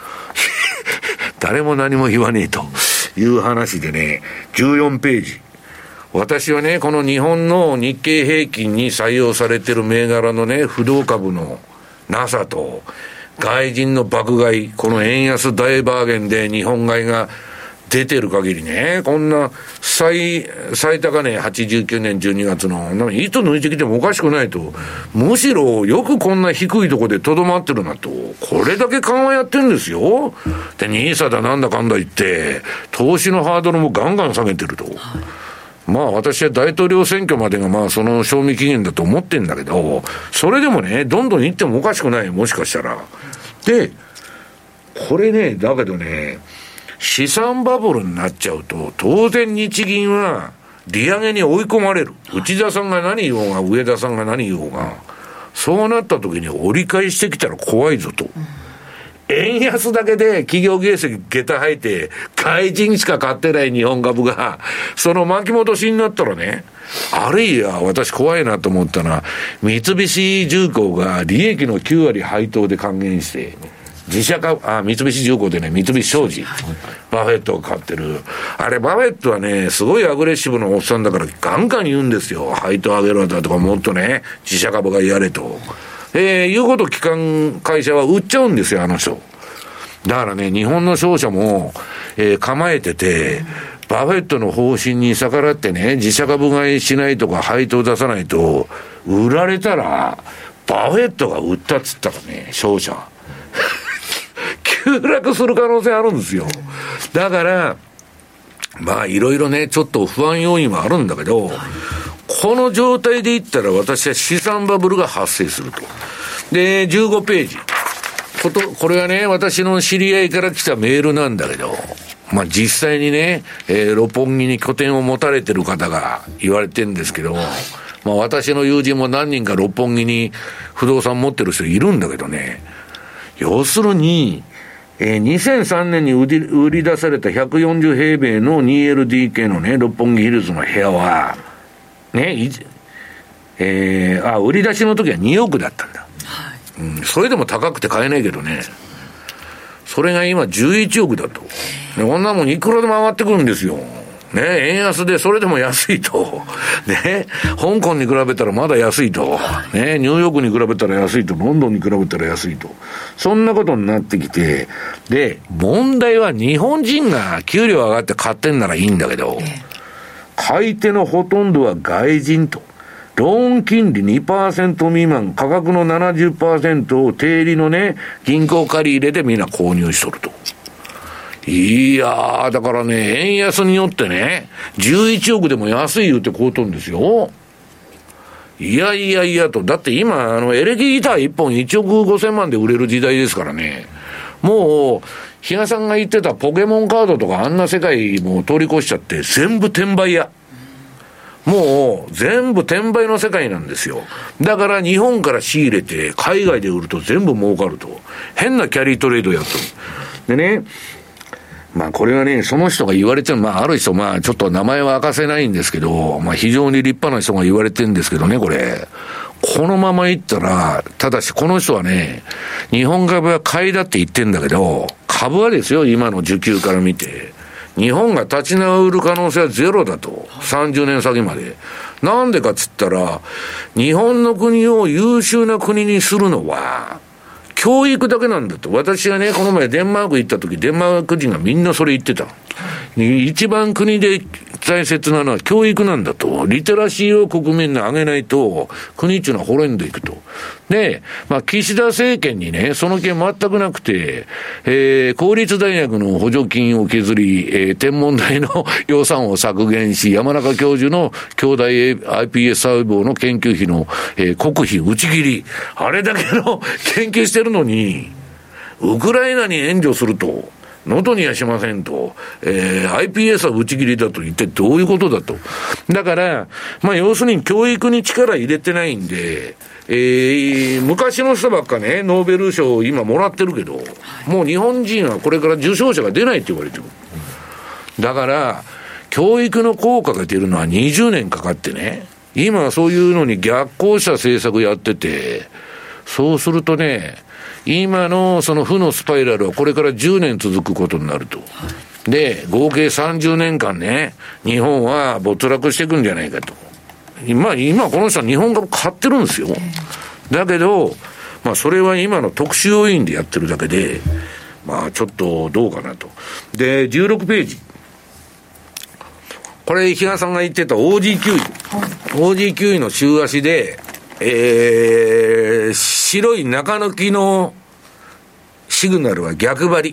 誰も何も言わねえという話でね、14ページ。私はね、この日本の日経平均に採用されてる銘柄のね、不動株の NASA と、外人の爆買い、この円安大バーゲンで日本買いが出てる限りね、こんな最高値89年12月の、いつ抜いてきてもおかしくないと。むしろよくこんな低いところでとどまってるなと。これだけ緩和やってるんですよ。で、NISAだなんだかんだ言って、投資のハードルもガンガン下げてると。まあ私は大統領選挙までがまあその賞味期限だと思ってんだけど、それでもね、どんどん行ってもおかしくない、もしかしたら。で、これね、だけどね、資産バブルになっちゃうと、当然日銀は利上げに追い込まれる。内田さんが何言おうが、上田さんが何言おうが、そうなった時に折り返してきたら怖いぞと。円安だけで企業業績下駄吐いて、外人しか買ってない日本株が、その巻き戻しになったらね、あるいは私怖いなと思ったのは、三菱重工が利益の9割配当で還元して、自社株、三菱重工でね、三菱商事、バフェットを買ってる。あれ、バフェットはね、すごいアグレッシブなおっさんだから、ガンガン言うんですよ。配当上げろだとか、もっとね、自社株がやれと。いうことを機関会社は売っちゃうんですよ、あの人。だからね、日本の商社も、構えてて、バフェットの方針に逆らってね、自社株買いしないとか配当出さないと、売られたら、バフェットが売ったっつったらね、商社。急落する可能性あるんですよ。だから、まあいろいろね、ちょっと不安要因はあるんだけど、この状態でいったら私は資産バブルが発生すると。で、15ページ。これはね、私の知り合いから来たメールなんだけど、まあ実際にね、六本木に拠点を持たれてる方が言われてるんですけど、まあ私の友人も何人か六本木に不動産持ってる人いるんだけどね、要するに、2003年に売り出された140平米の 2LDK のね、六本木ヒルズの部屋は、ね、売り出しの時は2億だったんだ。それでも高くて買えないけどね。それが今11億だと。こんなもんいくらでも上がってくるんですよ。 ね、円安でそれでも安いと。ね、香港に比べたらまだ安いと。ね、ニューヨークに比べたら安いと。ロンドンに比べたら安いと。そんなことになってきて、で、問題は日本人が給料上がって買ってんならいいんだけど、買い手のほとんどは外人と。ローン金利 2% 未満、価格の 70% を定利のね、銀行借り入れでみんな購入しとると。いやー、だからね、円安によってね、11億でも安い言うて買うとるんですよ。いやいやいやと。だって今、エレキギター1本1億5000万で売れる時代ですからね。もう、比嘉さんが言ってたポケモンカードとかあんな世界も通り越しちゃって全部転売や。もう全部転売の世界なんですよ。だから日本から仕入れて海外で売ると全部儲かると。変なキャリートレードやっとる。でね、まあこれはね、その人が言われてる、まあある人、まあちょっと名前は明かせないんですけど、まあ非常に立派な人が言われてるんですけどね、これ。このままいったら、ただしこの人はね、日本株は買いだって言ってんだけど、株はですよ、今の需給から見て。日本が立ち直る可能性はゼロだと。30年先まで。なんでかっつったら、日本の国を優秀な国にするのは、教育だけなんだと。私がね、この前デンマーク行った時、デンマーク人がみんなそれ言ってた。一番国で大切なのは教育なんだと。リテラシーを国民に上げないと、国っていうのは滅んでいくと。で、まあ、岸田政権にね、その件全くなくて、公立大学の補助金を削り、天文台の予算を削減し、山中教授の兄弟 iPS 細胞の研究費の、国費打ち切り。あれだけの研究してるのに、ウクライナに援助すると。喉にはしませんと、iPS は打ち切りだと言ってどういうことだと。だから、まあ要するに教育に力入れてないんで、昔の人ばっかね、ノーベル賞を今もらってるけど、もう日本人はこれから受賞者が出ないって言われてる。だから、教育の効果が出るのは20年かかってね、今そういうのに逆行した政策やってて、そうするとね、今のその負のスパイラルはこれから10年続くことになると。で、合計30年間ね、日本は没落していくんじゃないかと。今この人は日本株買ってるんですよ。だけど、まあそれは今の特殊要因でやってるだけで、まあちょっとどうかなと。で、16ページ。これ、比嘉さんが言ってた OG9 の週足で、白い中抜きのシグナルは逆張り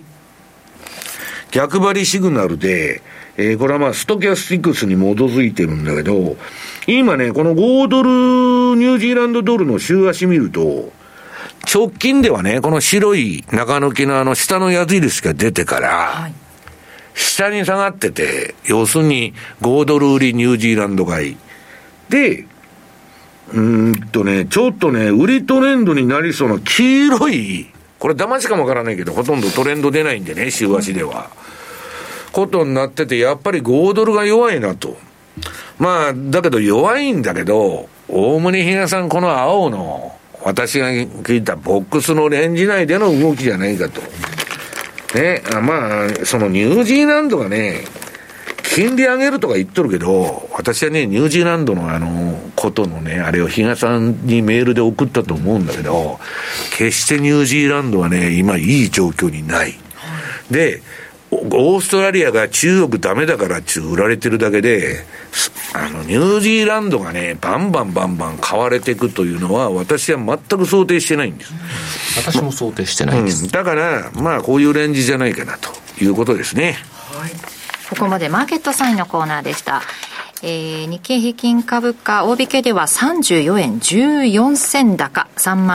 シグナルで、これはまあストキャスティクスに基づいてるんだけど、今ね、この5ドルニュージーランドドルの週足見ると、直近ではね、この白い中抜きの下の矢印が出てから、はい、下に下がってて、要するに5ドル売りニュージーランド買いで、ちょっとね、売りトレンドになりそうな黄色い、これ騙しかもわからないけど、ほとんどトレンド出ないんでね、週足では。ことになってて、やっぱり5ドルが弱いなと。まあ、だけど弱いんだけど、大宗比嘉さん、この青の、私が聞いたボックスのレンジ内での動きじゃないかと。ね、まあ、そのニュージーランドがね、金利上げるとか言っとるけど、私はね、ニュージーランドのことのね、あれを比嘉さんにメールで送ったと思うんだけど、決してニュージーランドはね、今いい状況にない。で、オーストラリアが中国ダメだから売られてるだけで、ニュージーランドがね、バンバン買われていくというのは、私は全く想定してないんです。 私も想定してないです。 だから、まあ、こういうレンジじゃないかなということですね。 はい。ここまでマーケットサインのコーナーでした。日経平均株価大引けでは34円14銭高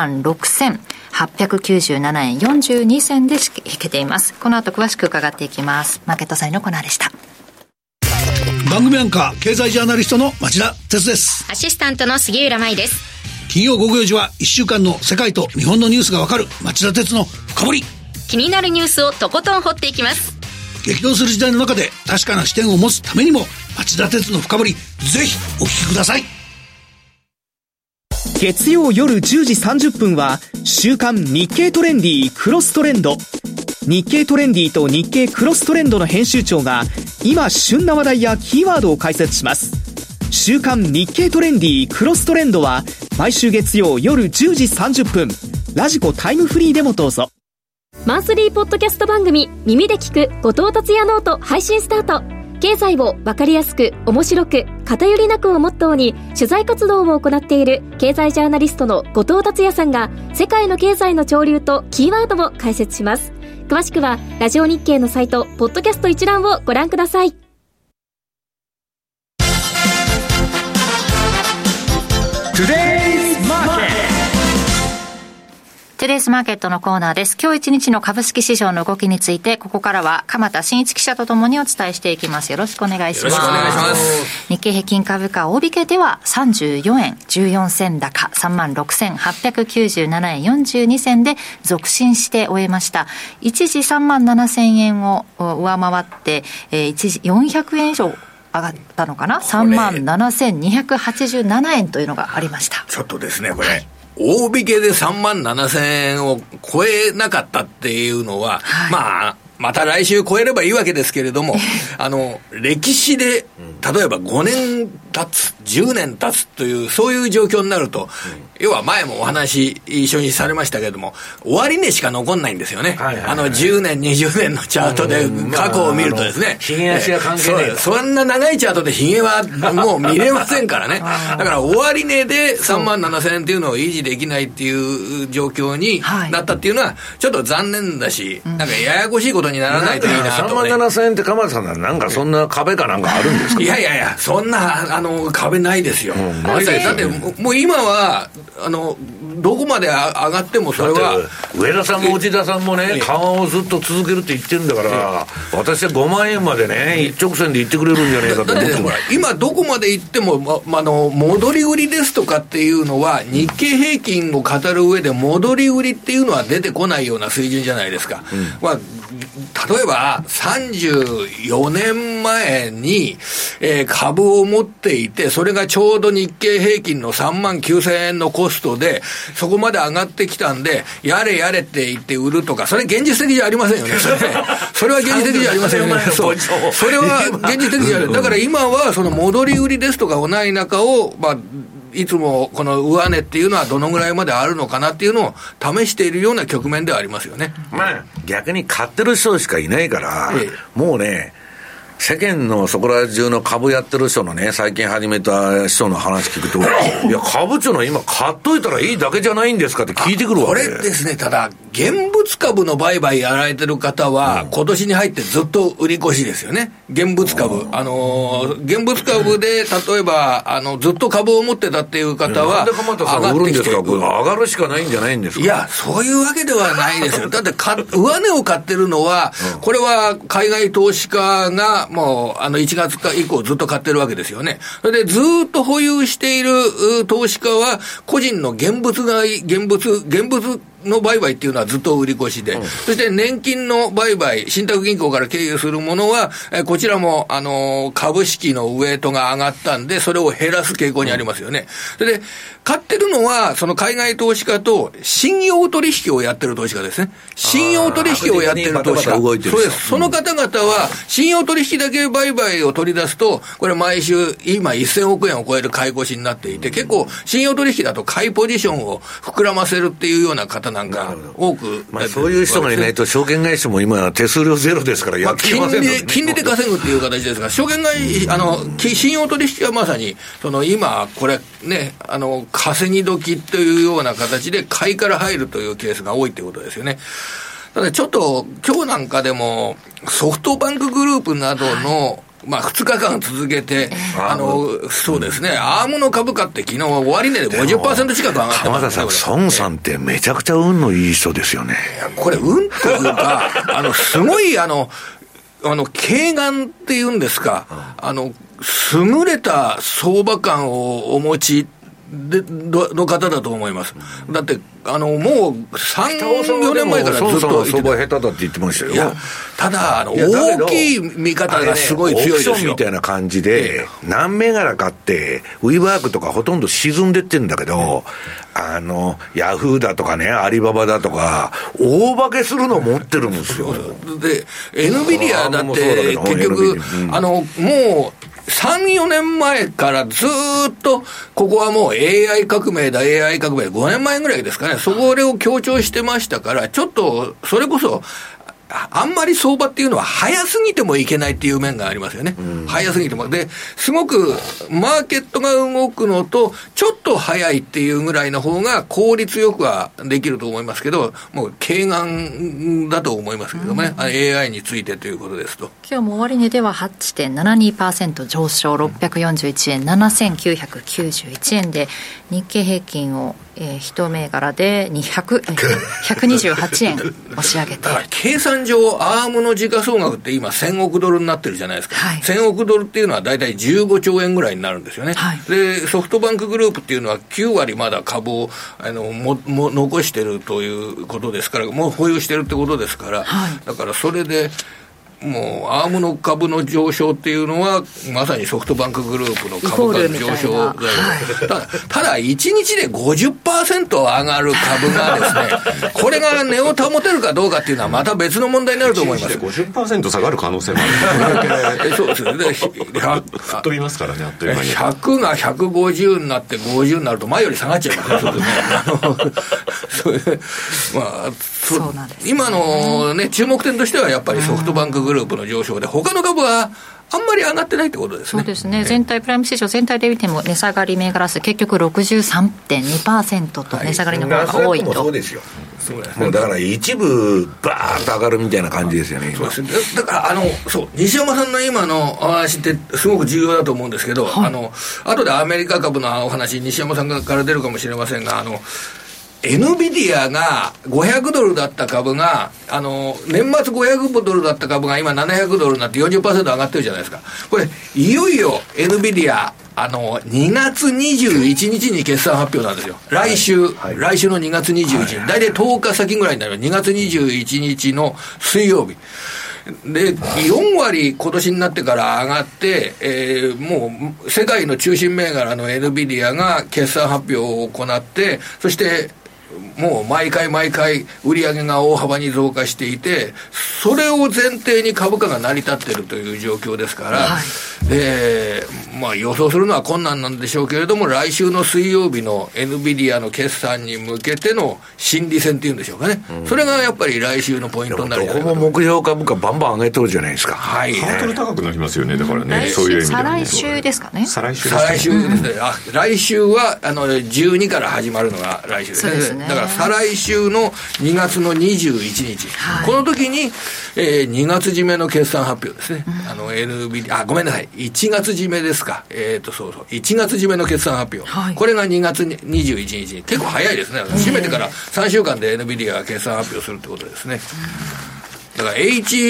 36,897 円42銭で引けています。この後詳しく伺っていきます。マーケットサインのコーナーでした。 番組アンカー経済ジャーナリストの町田哲です。 アシスタントの杉浦舞です。 金曜午後4時は1週間の世界と日本のニュースがわかる町田哲の深掘り。 気になるニュースをとことん掘っていきます。 激動する時代の中で確かな視点を持つためにも町田鉄の深掘り、ぜひお聞きください。 月曜夜10時30分は週刊日経トレンディクロストレンド。 日経トレンディと日経クロストレンドの編集長が今旬な話題やキーワードを解説します。週刊日経トレンディクロストレンドは毎週月曜夜10時30分ラジコタイムフリーでもどうぞ。 マンスリーポッドキャスト番組耳で聞く後藤達也ノート配信スタート。経済を分かりやすく面白く偏りなくをモットーに取材活動を行っている経済ジャーナリストの後藤達也さんが世界の経済の潮流とキーワードを解説します。詳しくはラジオ日経のサイトポッドキャスト一覧をご覧ください。 トゥデイズマーケットのコーナーです。今日一日の株式市場の動きについて、ここからは鎌田新一記者とともにお伝えしていきます。よろしくお願いします。 よろしくお願いします。 日経平均株価大引けでは34円14銭高 36,897 円42銭で続伸して終えました。一時 37,000 円を上回って、一時400円以上上がったのかな。 37,287 円というのがありました。 ちょっとですねこれ、はい、大引けで 37,000 円を超えなかったっていうのは、はい、また来週超えればいいわけですけれども歴史で例えば5年経つ10年経つというそういう状況になると、要は前もお話一緒にされましたけれども終値しか残んないんですよね、10年20年のチャートで過去を見るとですね、 ヒゲ足が関係ない、 そんな長いチャートでヒゲはもう見れませんからねだから終値で 37,000 円っていうのを維持できないっていう状況になったっていうのはちょっと残念だし、なんかややこしいことにならないといいなと、ね、 37,000 円って鎌田さんなんかそんな壁かなんかあるんですか？ いやそんな壁ないですよ、だってもう今はどこまで上がってもそれは上田さんも内田さんもね緩和をずっと続けるって言ってるんだから、私は5万円までね一直線で行ってくれるんじゃないかと思っても今どこまで行っても、戻り売りですとかっていうのは日経平均を語る上で戻り売りっていうのは出てこないような水準じゃないですか、例えば34年前に、株を持っていてそれがちょうど日経平均の 39,000 円のコストでそこまで上がってきたんでやれやれって言って売るとか、それ現実的じゃありませんよねそれは現実的じゃありませんよねそれは現実的じゃありません。だから今はその戻り売りですとか同い中をいつもこの上値っていうのはどのぐらいまであるのかなっていうのを試しているような局面ではありますよね。 逆に買ってる人しかいないから、もうね世間のそこら中の株やってる人のね最近始めた人の話聞くといや株っていうのは今買っといたらいいだけじゃないんですかって聞いてくるわけ。 これですね、ただ現物株の売買やられてる方は、今年に入ってずっと売り越しですよね。現物株現物株で例えばずっと株を持ってたっていう方は上がってきて上がるしかないんじゃないんですか。 いやそういうわけではないですよだって上値を買ってるのは、これは海外投資家がもう1月以降ずっと買ってるわけですよね。それでずっと保有している投資家は個人の現物の売買っていうのはずっと売り越しで、そして年金の売買、信託銀行から経由するものは、こちらも株式のウエイトが上がったんでそれを減らす傾向にありますよね。それで買ってるのはその海外投資家と信用取引をやってる投資家ですね。信用取引をやってる投資家、そうです。その方々は信用取引だけ売買を取り出すとこれ毎週今1000億円を超える買い越しになっていて、結構信用取引だと買いポジションを膨らませるっていうような方なんか多く、 そういう人がいないと証券会社も今手数料ゼロですからやってませんので、 金利で稼ぐっていう形ですが、証券会信用取引はまさにその今これね稼ぎ時というような形で買いから入るというケースが多いということですよね。ただちょっと今日なんかでもソフトバンクグループなどの2日間続けて、そうですね、アームの株価って昨日終値で 50% 近く上がってますね。 浜田さん、孫さんってめちゃくちゃ運のいい人ですよね。 これ運というかすごい軽眼っていうんですか、優れた相場感をお持ちの方だと思います。だってもう3、4年前からずっと相場下手だって言ってましたよ。 いや、ただ大きい見方がすごい強いですよ。 オプションみたいな感じで、何銘柄かってウィーワークとかほとんど沈んでってんだけど、ヤフーだとかね、アリババだとか大化けするの持ってるんですよ。 で NVIDIA だって結局もう3、4年前からずっと、ここはもう AI 革命だ、AI 革命、5年前ぐらいですかね、それを強調してましたから、ちょっと、それこそ、あんまり相場っていうのは早すぎてもいけないっていう面がありますよね。早すぎても。で、すごくマーケットが動くのと、ちょっと早いっていうぐらいの方が効率よくはできると思いますけど、もう軽眼だと思いますけどね、AI についてということですと。 今日も終値では 8.72% 上昇、641円、7991円で、日経平均を一銘柄で128円押し上げて、 計算上アームの時価総額って今1000億ドルになってるじゃないですか、はい、1000億ドルっていうのはだいたい15兆円ぐらいになるんですよね、はい、でソフトバンクグループっていうのは9割まだ株を残してるということですから、もう保有してるってことですから、はい、だからそれでもうアームの株の上昇っていうのはまさにソフトバンクグループの株価の上昇だよ、ただ1日で 50% 上がる株がですねこれが値を保てるかどうかっていうのはまた別の問題になると思います。 1日で 50% 下がる可能性もあるそうですね。吹っ飛びますからね、あっという間に 100が150になって50になると前より下がっちゃいますねまあそうなんです、ね、今のね注目点としてはやっぱりソフトバンクグループの上昇で他の株はあんまり上がってないってことですね。 そうですね。全体プライム市場全体で見ても値下がり銘柄数結局 63.2% と値下がりの方が多いと、 そうですよ。もうだから一部バーッと上がるみたいな感じですよね。 そうですね。だからそう西山さんの今のお話ってすごく重要だと思うんですけど、はい、後でアメリカ株のお話西山さんから出るかもしれませんが、NVIDIA が500ドルだった株が年末500ドルだった株が今700ドルになって 40% 上がってるじゃないですか。これいよいよ NVIDIA 2月21日に決算発表なんですよ。来週の2月21日、大体10日先ぐらいになる2月21日の水曜日で4割今年になってから上がって、もう世界の中心銘柄の NVIDIA が決算発表を行って、そしてもう毎回売り上げが大幅に増加していて、それを前提に株価が成り立っているという状況ですから、はい、まあ予想するのは困難なんでしょうけれども、来週の水曜日の NVIDIA の決算に向けての心理戦っていうんでしょうかね、それがやっぱり来週のポイントになるんじゃないかと。 どこも目標株価バンバン上げてるじゃないですか。 はい、ハードル高くなりますよね。だからね、そういう意味では、ね、 再来週ですかね。 再来週ですね。来週は12から始まるのが来週ですね。そうですね。だから再来週の2月の21日、はい、この時に、2月締めの決算発表ですね、NVIDIA ごめんなさい、1月締めですか、そう1月締めの決算発表、はい、これが2月21日に結構早いですね。締めてから3週間で NVIDIA が決算発表するってことですね。だから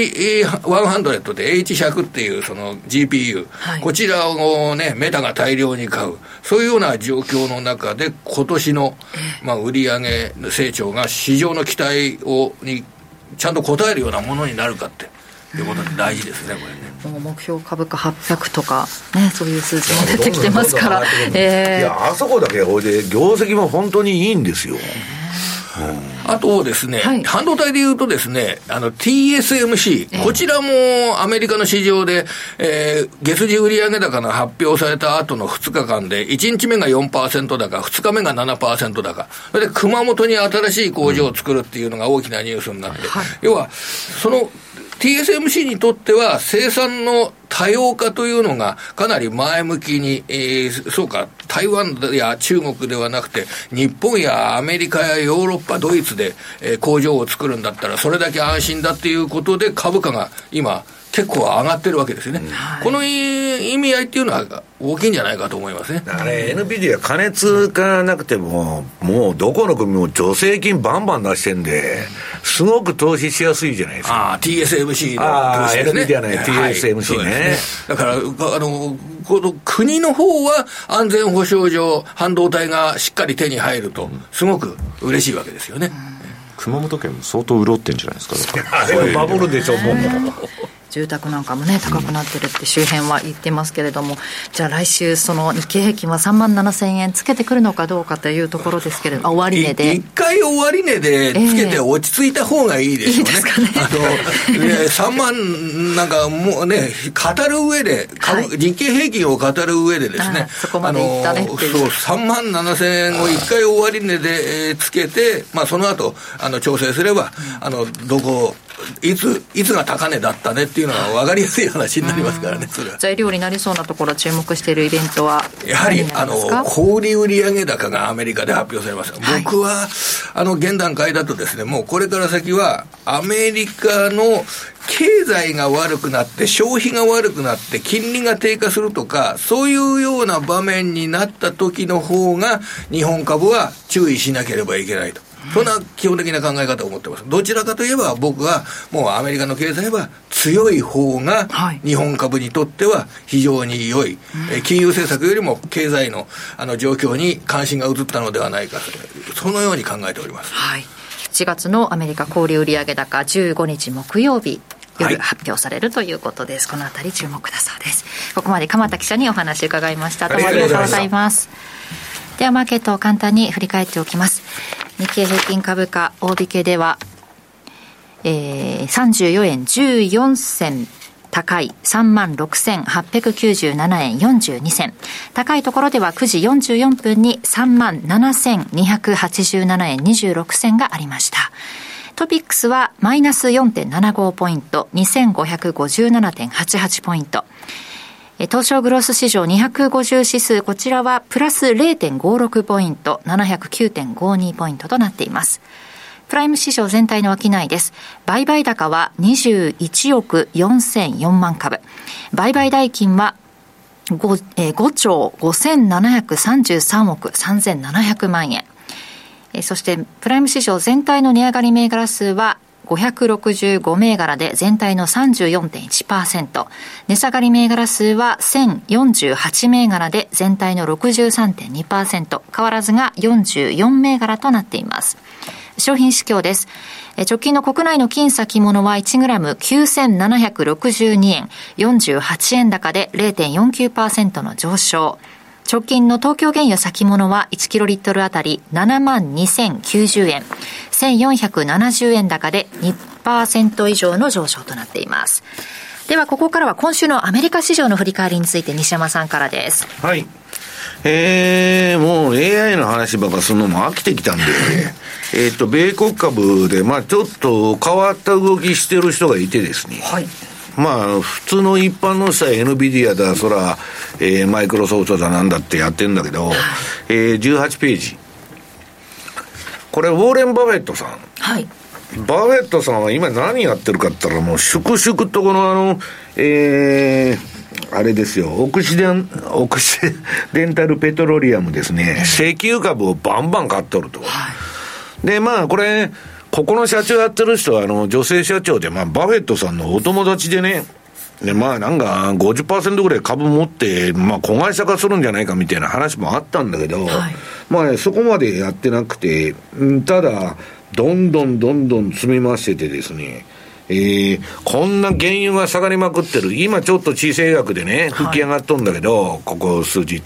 H100 で H100 っていうその GPU、はい、こちらをねメタが大量に買う、そういうような状況の中で今年の、売上成長が市場の期待にちゃんと応えるようなものになるかっていうことで大事ですね、これね。 もう目標株価800とかね、そういう数字も出てきてますから、 いやあそこだけほいで業績も本当にいいんですよ。 あとですね、はい、半導体でいうとですね、TSMC、こちらもアメリカの市場で、月次売上高が発表された後の2日間で、1日目が 4% 高、2日目が 7% 高、それで熊本に新しい工場を作るっていうのが大きなニュースになって、要は、その、TSMC にとっては生産の多様化というのがかなり前向きに、そうか、台湾や中国ではなくて日本やアメリカやヨーロッパ、ドイツで、工場を作るんだったらそれだけ安心だっていうことで株価が今結構上がってるわけですよね、はい、この意味合いっていうのは大きいんじゃないかと思いますね。 あれ NVIDIA 金使わなくてももうどこの組も助成金バンバン出してんで、 すごく投資しやすいじゃないですか。 TSMC の投資ですね。 NVIDIA ね、TSMC ね。 だから、この国の方は安全保障上、半導体がしっかり手に入ると、すごく嬉しいわけですよね。 熊本県も相当潤ってんじゃないですか。 バブルでしょ、もう。 住宅なんかもね高くなってるって周辺は言ってますけれども、じゃあ来週その日経平均は3万7000円つけてくるのかどうかというところですけれども、終値で一回終値でつけて落ち着いた方がいいでしょうね。いいですかね。3万なんかもうね、語る上で、日経平均を語る上でですね、 そこまでいったねっていう、 3万7000円を一回終値でつけて、その後調整すれば、いつが高値だったねっていうのが分かりやすい話になりますからね。それは材料になりそうなところ注目しているイベントはやはり小売売上高がアメリカで発表されます。僕は現段階だとですね、もうこれから先はアメリカの経済が悪くなって消費が悪くなって金利が低下するとか、そういうような場面になった時の方が日本株は注意しなければいけないと、そんな基本的な考え方を持ってます。どちらかといえば僕はもうアメリカの経済は強い方が日本株にとっては非常に良い、金融政策よりも経済の状況に関心が移ったのではないか、そのように考えております。 7月のアメリカ小売売上高15日木曜日夜発表されるということです。このあたり注目だそうです。ここまで鎌田記者にお話を伺いました。どうもありがとうございます。ではマーケットを簡単に振り返っておきます。日経平均株価大引けでは、34円14銭高い 36,897 円42銭、高いところでは9時44分に 37,287 円26銭がありました。トピックスはマイナス 4.75 ポイント 2557.88 ポイント、東証グロース市場250指数、こちらはプラス 0.56 ポイント 709.52 ポイントとなっています。プライム市場全体の商いです。売買高は21億4004万株、売買代金は 5兆5733億3700万円、そしてプライム市場全体の値上がり銘柄数は565銘柄で全体の 34.1%、 値下がり銘柄数は1048銘柄で全体の 63.2%、 変わらずが44銘柄となっています。商品指標です。直近の国内の金先物は 1g9762 円48円高で 0.49% の上昇。直近の東京原油先物は1キロリットルあたり72,090円1470円高で 2% 以上の上昇となっています。ではここからは今週のアメリカ市場の振り返りについて西山さんからです。 はい、もう AI の話ばっかするのも飽きてきたんで米国株でちょっと変わった動きしてる人がいてですね、普通の一般の人は NVIDIA だ、そら、マイクロソフトだなんだってやってるんだけど、18ページ。これ、ウォーレン・バフェットさん。バフェットさんは今何やってるかって言ったら、もう粛々とこのあれですよ、オクシデンタルペトロリアムですね、石油株をバンバン買っとると。で、これ、ここの社長やってる人は女性社長で、バフェットさんのお友達でね、でなんか 50% ぐらい株持って、子会社化するんじゃないかみたいな話もあったんだけど、そこまでやってなくて、ただどんどん積み増しててですね、こんな原油が下がりまくってる、今ちょっと地政学でね吹き上がっとんだけど、ここ数日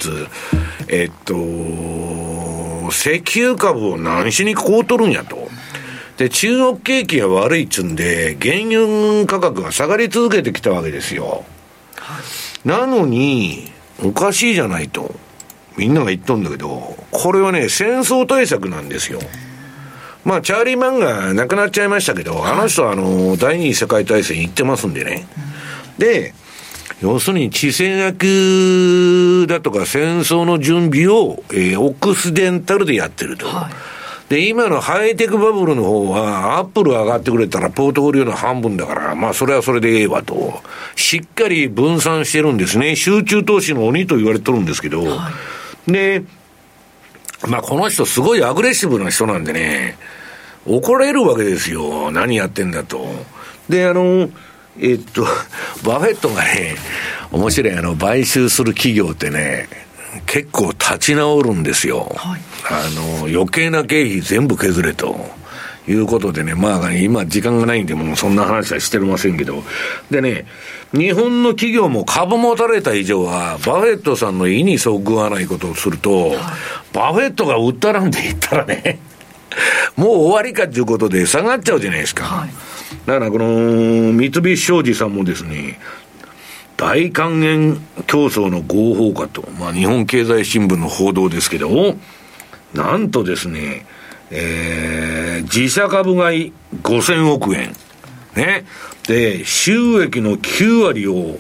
石油株を何しにこうとるんやと。で、中国景気が悪いっつんで、原油価格が下がり続けてきたわけですよ。なのに、おかしいじゃないと、みんなが言っとんだけど、これはね、戦争対策なんですよ。チャーリー・マンが亡くなっちゃいましたけど、あの人は第二次世界大戦行ってますんでね。で、要するに地政学だとか戦争の準備を、オクシデンタルでやってると。で、今のハイテクバブルの方は、アップル上がってくれたらポートフォリオの半分だから、それはそれでええわと。しっかり分散してるんですね。集中投資の鬼と言われてるんですけど。で、この人すごいアグレッシブな人なんでね、 怒れるわけですよ。何やってんだと。で、バフェットがね、面白い、買収する企業ってね、結構立ち直るんですよ。はい、余計な経費全部削れと。いうことでね、まあ今時間がないんでもうそんな話はしてませんけど。でね、日本の企業も株持たれた以上は、バフェットさんの意にそぐわないことをすると、はい、バフェットが売ったなんて言ったらね、もう終わりかということで下がっちゃうじゃないですか。はい、だからこの三菱商事さんもですね、大還元競争の合法化と、まあ日本経済新聞の報道ですけど、なんとですね、自社株買い5000億円。ね。で、収益の9割を、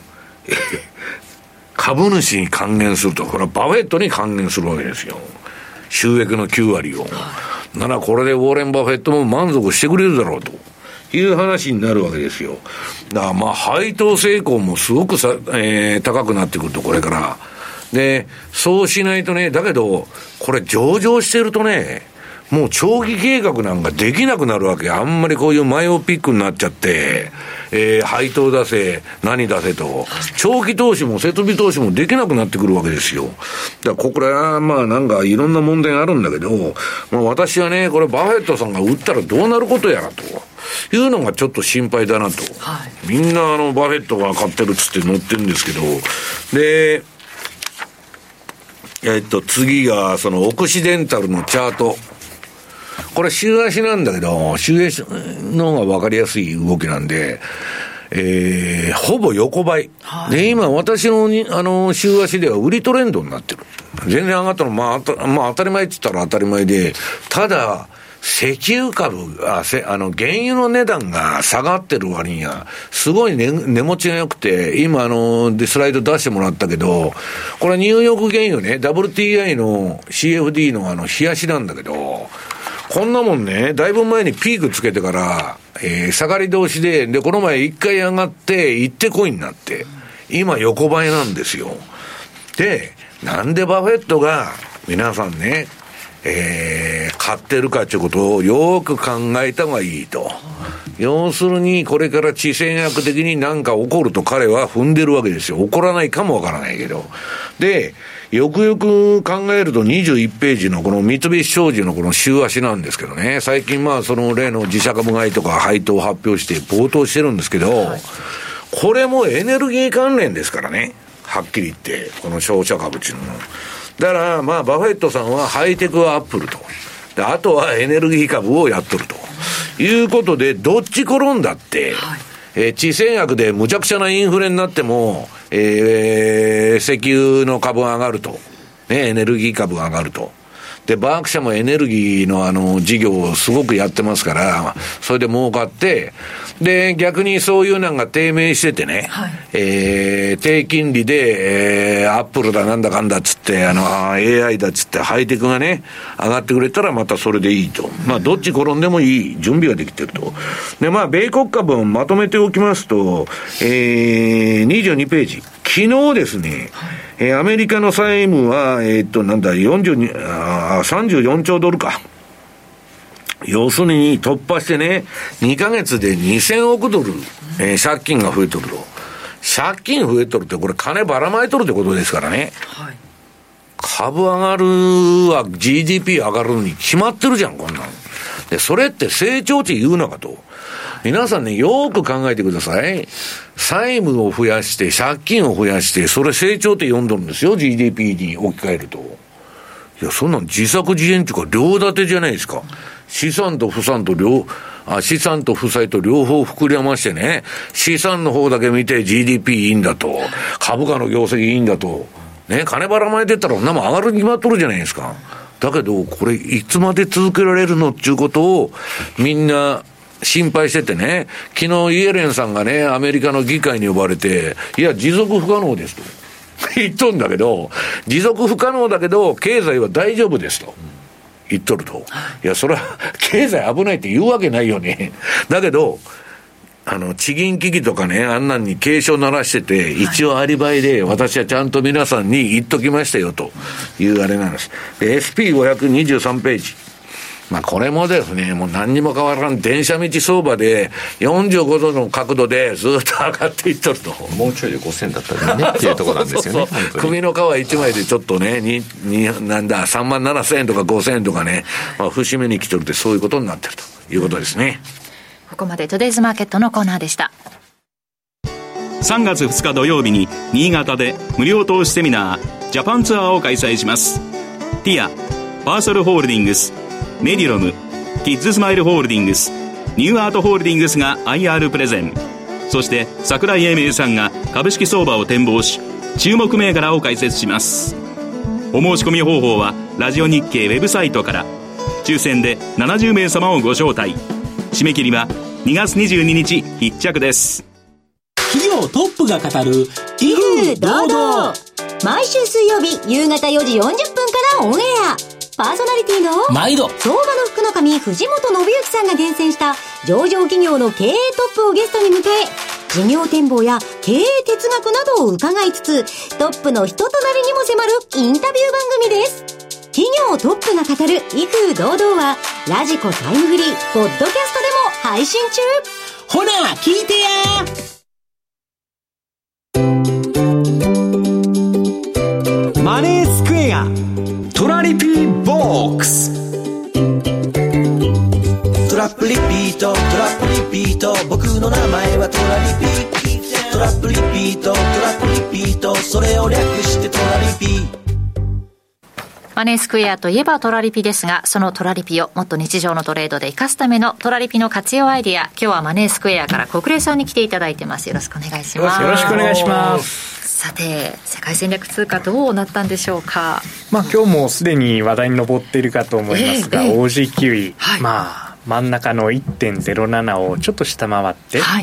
株主に還元すると。これはバフェットに還元するわけですよ。収益の9割を。ならこれでウォーレン・バフェットも満足してくれるだろうという話になるわけですよ。だからまあ配当成功もすごく高くなってくると、これから。で、そうしないとね、だけど、これ上場してるとね、もう長期計画なんかできなくなるわけ。あんまりこういうマイオピックになっちゃって、配当出せ、何出せと、長期投資も設備投資もできなくなってくるわけですよ。だからこれはまあなんかいろんな問題があるんだけど、まあ私はね、これバフェットさんが売ったらどうなることやらというのがちょっと心配だなと。はい、みんなバフェットが買ってるっつって載ってるんですけど、で、次がそのオクシデンタルのチャート。これ週足なんだけど、週足の方が分かりやすい動きなんで、ほぼ横ばい。はい、で、今私の週足では売りトレンドになってる。全然上がったの、まあ当たり前って言ったら当たり前で、ただ、石油株が、原油の値段が下がってる割には、すごい値持ちが良くて、今でスライド出してもらったけど、これニューヨーク原油ね、WTI の CFD の冷やしなんだけど、こんなもんね、だいぶ前にピークつけてから、下がり同士で、この前一回上がって、行ってこいになって、今横ばいなんですよ。で、なんでバフェットが、皆さんね、買ってるかということをよく考えた方がいいと。要するに、これから地政学的に何か起こると彼は踏んでるわけですよ。起こらないかもわからないけど。で、よくよく考えると21ページのこの三菱商事のこの週足なんですけどね、最近まあその例の自社株買いとか配当を発表して暴騰してるんですけど、はい、これもエネルギー関連ですからね、はっきり言って、この商社株っていうのも。だからまあバフェットさんはハイテクはアップルと。で、あとはエネルギー株をやっとると。いうことで、どっち転んだって、はい、地政学でむちゃくちゃなインフレになっても、石油の株が上がると。ね、エネルギー株が上がると。で、バーク社もエネルギーの事業をすごくやってますから、それで儲かって、で、逆にそういうのが低迷しててね、はい、低金利で、アップルだなんだかんだっつって、AI だっつってハイテクがね、上がってくれたらまたそれでいいと。まあ、どっち転んでもいい準備ができてると。で、まあ、米国株をまとめておきますと、22ページ。昨日ですね、アメリカの債務は、34兆ドルか。要するに突破してね、2ヶ月で2000億ドル、借金が増えとると。借金増えとるってこれ金ばらまいとるってことですからね。はい、株上がるは GDP 上がるに決まってるじゃん、こんなの。で、それって成長値言うのかと。皆さんね、よーく考えてください。債務を増やして、借金を増やして、それ成長って読んどるんですよ、GDP に置き換えると。いや、そんなん自作自演っていうか、両立てじゃないですか。資産と負債と両方膨らましてね、資産の方だけ見て GDP いいんだと、株価の業績いいんだと、ね、金ばらまいてったら、そんなもん上がるに決まっとるじゃないですか。だけど、これ、いつまで続けられるのっていうことを、みんな、心配しててね、昨日イエレンさんがね、アメリカの議会に呼ばれて、いや、持続不可能ですと言っとんだけど、持続不可能だけど、経済は大丈夫ですと言っとると。いや、それは、経済危ないって言うわけないよね。だけど、地銀危機とかね、あんなんに警鐘鳴らしてて、一応アリバイで、私はちゃんと皆さんに言っときましたよというあれなんです。で、SP523 ページ。 これもですね、もう何にも変わらん電車道相場で45度の角度でずっと上がっていっとると、 もうちょいで5000だったらねっていうところなんですよね。 首の皮1枚でちょっとねなんだ3万7000円とか5000円とかね、節目に来とるってそういうことになってるということですね。 ここまでトゥデイズマーケットのコーナーでした。 3月2日土曜日に新潟で無料投資セミナージャパンツアーを開催します。ティア、パーソルホールディングス、メディロム、キッズスマイルホールディングス、ニューアートホールディングスが IR プレゼン、そして櫻井英明さんが株式相場を展望し注目銘柄を解説します。お申し込み方法はラジオ日経ウェブサイトから。抽選で70名様をご招待。締め切りは2月22日必着です。 企業トップが語る威風堂々、毎週水曜日夕方4時40分からオンエア。パーソナリティの毎度相場の福の神藤本信之さんが厳選した上場企業の経営トップをゲストに迎え、事業展望や経営哲学などを伺いつつ、トップの人となりにも迫るインタビュー番組です。企業トップが語る威風堂々はラジコタイムフリーポッドキャストでも配信中。 ほら聞いてや。 マネースクエアトラリピーボックス。 トラップリピート、トラップリピート、僕の名前はトラリピ。トラップリピート、トラップリピート、それを略してトラリピ。 マネースクエアといえばトラリピですが、そのトラリピをもっと日常のトレードで活かすためのトラリピの活用アイディア、今日はマネースクエアから小暮さんに来ていただいてます。よろしくお願いします。 よろしくお願いします。 さて、世界戦略通貨どうなったんでしょうか。 今日もすでに話題に上っているかと思いますが、OG キウイ、真ん中の 1.07 をちょっと下回って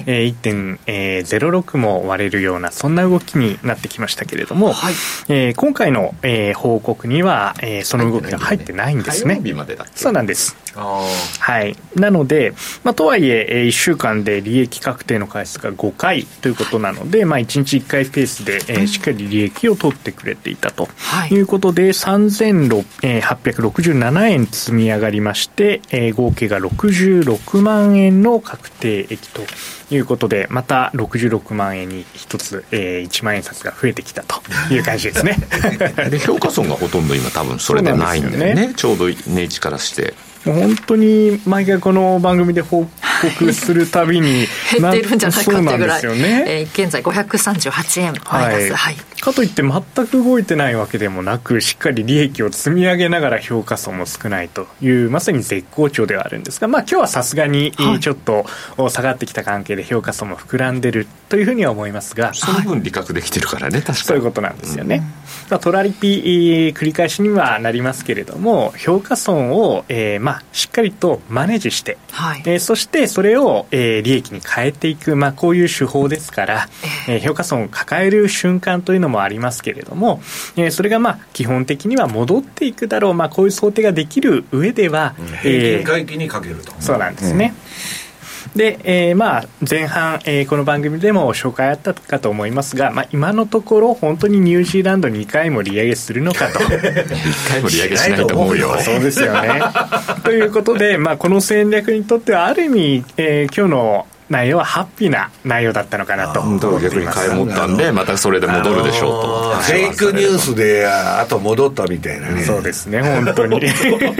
、1.06 も割れるようなそんな動きになってきましたけれども、今回の、報告には、その動きが入ってないんですね。 火曜日までだっけ。 そうなんです。はい、なので、とはいえ1週間で利益確定の回数が5回ということなので、1日1回ペースで、しっかり利益を取ってくれていたということで、3867円積み上がりまして、合計が66万円の確定益ということで、また66万円に一つ、1万円札が増えてきたという感じですね。 で評価損がほとんど今多分それでないんだよね。ちょうど値打ちからしてもう本当に毎回この番組で報告するたびに減っているんじゃないかってぐらい、 ね、 現在538円マイナス、 かといって全く動いてないわけでもなく、しっかり利益を積み上げながら評価損も少ないというまさに絶好調ではあるんですが、今日はさすがにちょっと下がってきた関係で評価損も膨らんでるというふうには思いますが、 その分利確できてるからね。確かにそういうことなんですよね。トラリピ繰り返しにはなりますけれども、評価損を、しっかりとマネージして、そしてそれを、利益に変えていく、こういう手法ですから、評価損を抱える瞬間というのもありますけれども、それが基本的には戻っていくだろう、こういう想定ができる上では、 平均回帰にかけると。 そうなんですね。で、前半、この番組でも紹介あったかと思いますが、今のところ本当にニュージーランド2回も利上げするのかと 1回も利上げしないと思うよ。 そうですよね。ということで、この戦略にとってはある意味、今日の内容はハッピーな内容だったのかなと。 逆に買い持ったんでまたそれで戻るでしょうと。 フェイクニュースであと戻ったみたいなね。 そうですね、本当にグ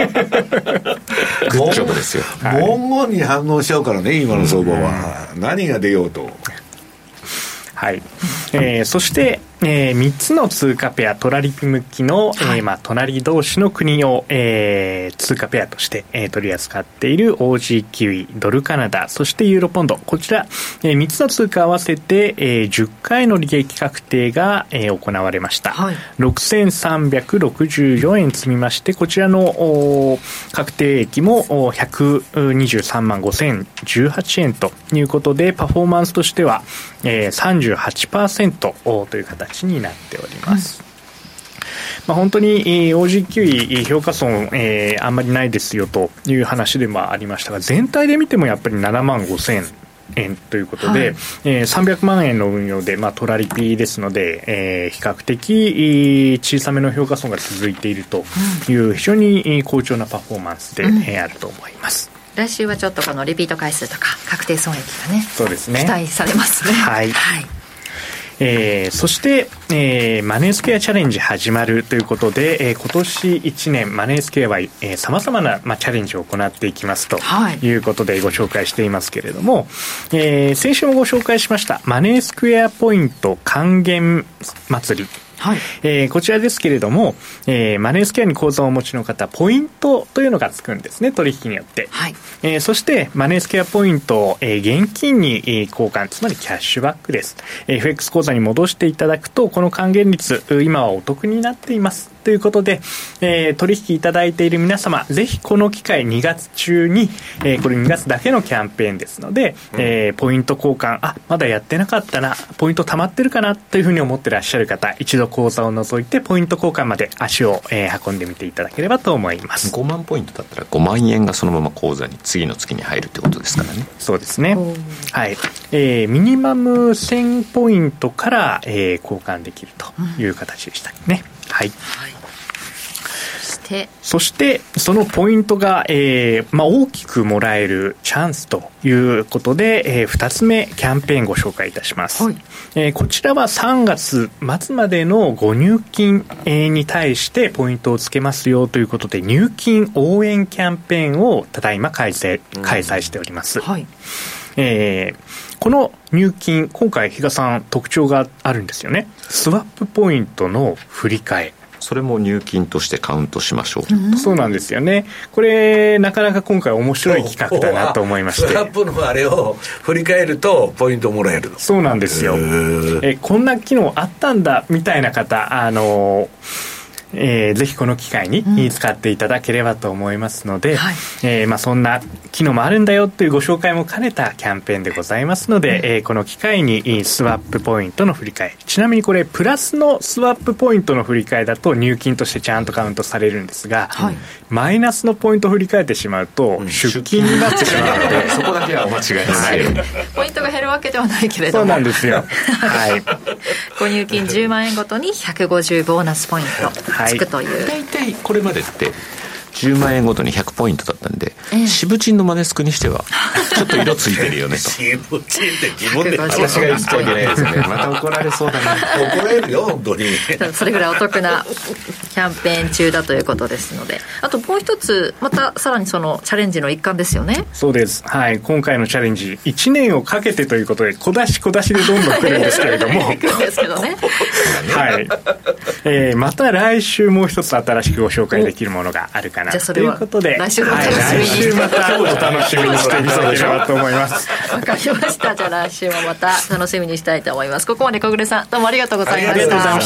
ッジョブですよ。 文言に反応しちゃうからね、今の相場は。何が出ようと。 はい。そして、3つの通貨ペア、トラリピ向きの、隣同士の国を、通貨ペアとして、取り扱っている OG キウイ、ドルカナダ、そしてユーロポンド、こちら、3つの通貨合わせて、10回の利益確定が、行われました。6364円積みまして、こちらの確定益も123万5018円ということで、パフォーマンスとしては、38% という形になっております。本当に OG キウイ評価損、あんまりないですよという話でもありましたが、全体で見てもやっぱり7万5000 円ということで、300万円の運用で、トラリピですので、比較的小さめの評価損が続いているという非常に好調なパフォーマンスで、あると思います。 来週はちょっとこのリピート回数とか確定損益がね、 そうですね、 期待されますね。 はい、そして、マネースクエアチャレンジ始まるということで、今年1年マネースクエアはさまざまな、チャレンジを行っていきますということでご紹介していますけれども、先週もご紹介しましたマネースクエアポイント還元祭り、こちらですけれども、マネースクエアに口座をお持ちの方、ポイントというのがつくんですね、取引によって。そしてマネースクエアポイントを、現金に交換、つまりキャッシュバックです。FX 口座に戻していただくと、この還元率今はお得になっていますということで、取引いただいている皆様、ぜひこの機会2月中に、これ2月だけのキャンペーンですので、ポイント交換、まだやってなかったな、ポイント溜まってるかなというふうに思ってらっしゃる方、一度口座を除いてポイント交換まで足を、運んでみていただければと思います。 5万ポイントだったら5万円がそのまま口座に次の月に入るってことですからね。 そうですね、ミニマム1000ポイントから、交換できるという形でしたね。そしてそのポイントが、大きくもらえるチャンスということで、2つ目キャンペーンご紹介いたします。こちらは3月末までのご入金、に対してポイントをつけますよということで、入金応援キャンペーンをただいま開催しております。この入金、今回比嘉さん特徴があるんですよね。スワップポイントの振り替え、 それも入金としてカウントしましょう。 そうなんですよね。これなかなか今回面白い企画だなと思いまして、 スワップのあれを振り返るとポイントもらえる。 そうなんですよ。こんな機能あったんだみたいな方、ぜひこの機会に使っていただければと思いますので、そんな機能もあるんだよというご紹介も兼ねたキャンペーンでございますので、この機会にスワップポイントの振り替え、ちなみにこれプラスのスワップポイントの振り替えだと入金としてちゃんとカウントされるんですが、マイナスのポイントを振り替えてしまうと出金になってしまうので、 そこだけはお間違いない。 ポイントが減るわけではないけれども、 そうなんですよ。 ご入金10万円ごとに150ボーナスポイントつくという、 大体これまでって10万円ごとに100ポイントだったんで、渋賃のマネスクにしてはちょっと色ついてるよねと。 渋賃って自分で私が言っちゃいけないですね。また怒られそうだな。 怒られるよ本当に。 それぐらいお得なキャンペーン中だということですので、あともう一つまたさらにそのチャレンジの一環ですよね。 そうです、今回のチャレンジ1年をかけてということで小出し小出しでどんどん来るんですけれども来るんですけどねまた来週もう一つ新しくご紹介できるものがあるかなということで、 来週またお楽しみにしていただければと思います。 わかりました。じゃあ来週もまた楽しみにしたいと思います。ここまで小暮さんどうもありがとうございました。 ありがとうございました。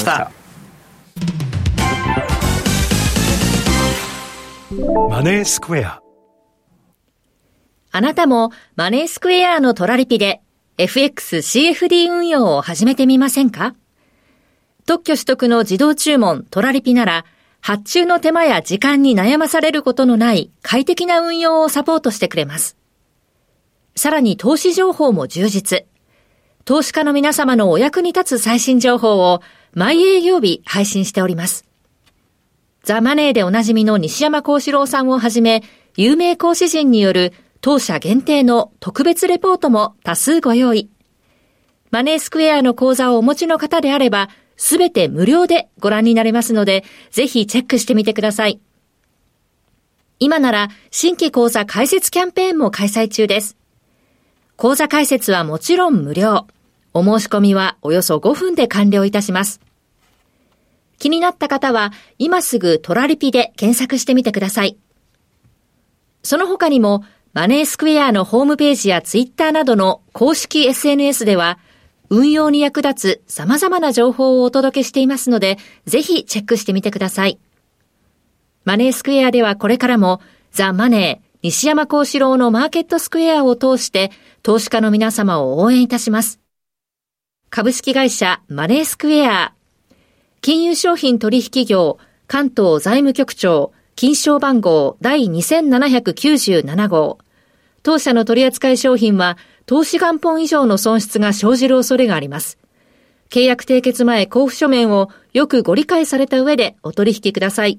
マネースクエア。 あなたもマネースクエアのトラリピで FXCFD 運用を始めてみませんか？特許取得の自動注文トラリピなら、発注の手間や時間に悩まされることのない快適な運用をサポートしてくれます。さらに投資情報も充実。投資家の皆様のお役に立つ最新情報を毎営業日配信しております。ザ・マネーでおなじみの西山幸四郎さんをはじめ、有名講師陣による当社限定の特別レポートも多数ご用意。マネースクエアの口座をお持ちの方であれば、すべて無料でご覧になれますので、ぜひチェックしてみてください。今なら新規口座開設キャンペーンも開催中です。口座開設はもちろん無料。お申し込みはおよそ5分で完了いたします。気になった方は今すぐトラリピで検索してみてください。その他にもマネースクエアのホームページやツイッターなどの公式 SNS では運用に役立つ様々な情報をお届けしていますので、ぜひチェックしてみてください。マネースクエアではこれからもザ・マネー西山幸四郎のマーケットスクエアを通して投資家の皆様を応援いたします。株式会社マネースクエア、金融商品取引業関東財務局長金賞番号第2797号。当社の取扱商品は投資元本以上の損失が生じる恐れがあります。契約締結前交付書面をよくご理解された上でお取引ください。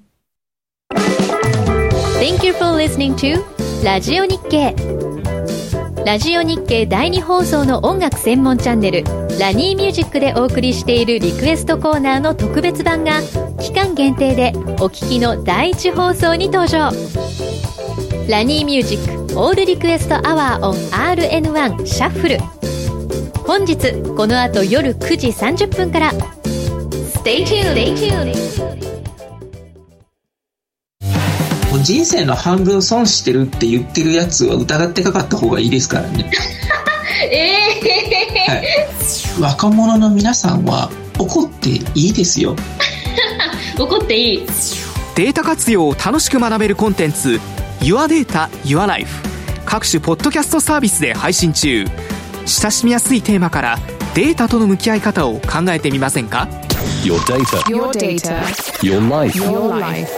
Thank you for listening to ラジオ日経。ラジオ日経第2放送の音楽専門チャンネルラニーミュージックでお送りしているリクエストコーナーの特別版が期間限定でお聞きの第1放送に登場。ラニーミュージックオールリクエストアワー on RN1 シャッフル。本日この後夜9時30分から Stay tuned。 人生の半分損してるって言ってるやつは疑ってかかった方がいいですからね。はい、若者の皆さんは怒っていいですよ。 怒っていい。 データ活用を楽しく学べるコンテンツ Your Data, Your Life 各種ポッドキャストサービスで配信中。親しみやすいテーマからデータとの向き合い方を考えてみませんか？ Your data, Your data, Your life, Your life。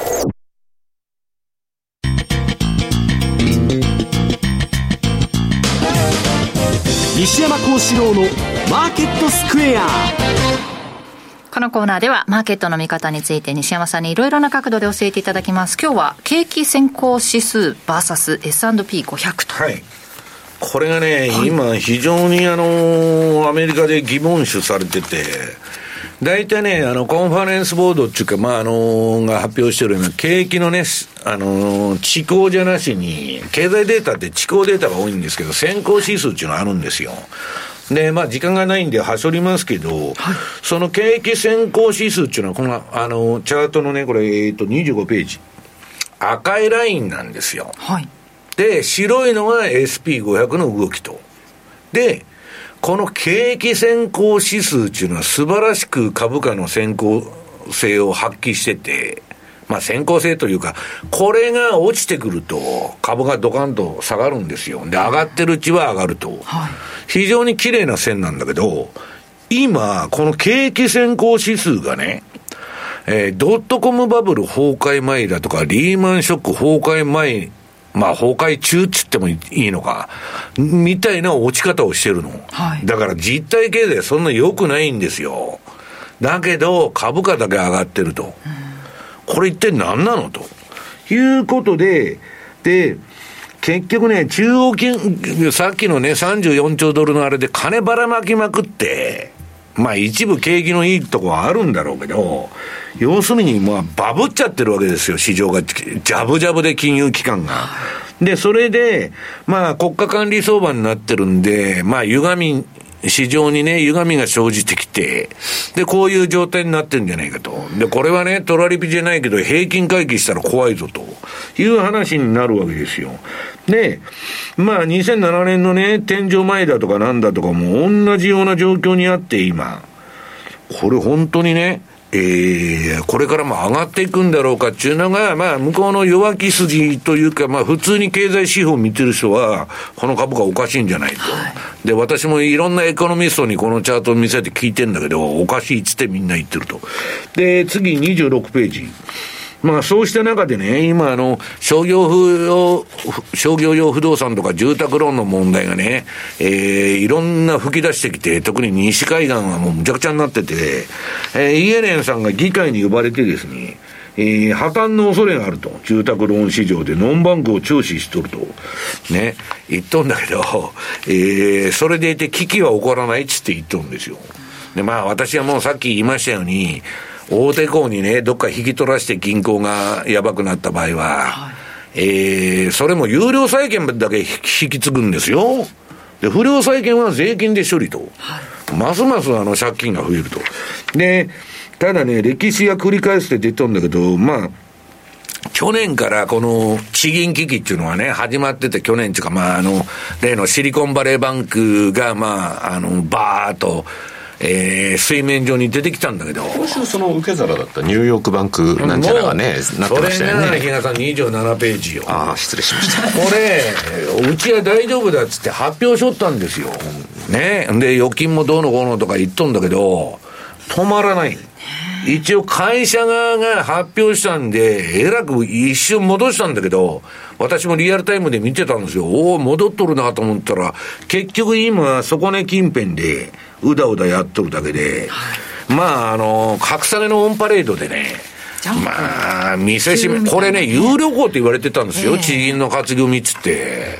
西山幸四郎のマーケットスクエア。 このコーナーではマーケットの見方について西山さんにいろいろな角度で教えていただきます。今日は景気先行指数 vs S&P500 と、 はい、これがね、はい、今非常にアメリカで疑問視されてて、大体ね、コンファレンスボードっていうか、が発表してるような景気のね、遅行じゃなしに、経済データって遅行データが多いんですけど、先行指数っていうのがあるんですよ。で、時間がないんではしょりますけど、はい、その景気先行指数っていうのは、この、チャートのね、これ、25ページ。赤いラインなんですよ。はい。で、白いのが SP500 の動きと。で、この景気先行指数っていうのは素晴らしく株価の先行性を発揮してて、先行性というか、これが落ちてくると株がドカンと下がるんですよ。で、上がってるうちは上がると。はい、非常に綺麗な線なんだけど、今、この景気先行指数がね、ドットコムバブル崩壊前だとか、リーマンショック崩壊前、崩壊中って言ってもいいのか、みたいな落ち方をしてるの。はい、だから実体経済そんな良くないんですよ。だけど、株価だけ上がってると。これ一体何なのと。いうことで、結局ね、中央金、さっきのね、34兆ドルのあれで金ばらまきまくって、一部景気のいいとこはあるんだろうけど、要するにバブっちゃってるわけですよ、市場が。ジャブジャブで金融機関が。で、それで、国家管理相場になってるんで、市場にね、歪みが生じてきて、で、こういう状態になってるんじゃないかと。で、これはね、トラリピじゃないけど、平均回帰したら怖いぞという話になるわけですよ。で、2007年のね、天井前だとかなんだとかも同じような状況にあって、今。これ本当にね、これからも上がっていくんだろうかっていうのが、向こうの弱気筋というか、普通に経済指標を見てる人は、この株価おかしいんじゃないと。はい、で、私もいろんなエコノミストにこのチャートを見せて聞いてんだけど、おかしいっつってみんな言ってると。で、次26ページ。そうした中でね、今商業用不動産とか住宅ローンの問題がね、いろんな吹き出してきて、特に西海岸はもうむちゃくちゃになってて、イエレンさんが議会に呼ばれてですね、破綻の恐れがあると。住宅ローン市場でノンバンクを注視しとると。ね、言っとんだけど、それでいて危機は起こらないっつって言っとるんですよ。で、私はもうさっき言いましたように、大手行にね、どっか引き取らせて銀行がやばくなった場合は、それも有料債券だけ引き継ぐんですよ。で、不良債権は税金で処理と。ますます借金が増えると。で、ただね、歴史が繰り返して出てるんだけど、去年からこの地銀危機っていうのはね、始まってて、去年っていうか、例のシリコンバレーバンクが、バーっと、水面上に出てきたんだけど、 今週その受け皿だったニューヨークバンクなんちゃらがね、なってましたよね。 それが比嘉さん27ページよ。 失礼しました。 これうちは大丈夫だっつって発表しとったんですよ。ね。で、預金もどうのこうのとか言っとんだけど、止まらない。 一応会社側が発表したんで、えらく一瞬戻したんだけど、私もリアルタイムで見てたんですよ。おお、戻っとるなと思ったら、結局今、底値近辺で、うだうだやっとるだけで、まあ、格下げのオンパレードでね、まあ、見せしめ、これね、有料校って言われてたんですよ、地銀の勝ち組っつって。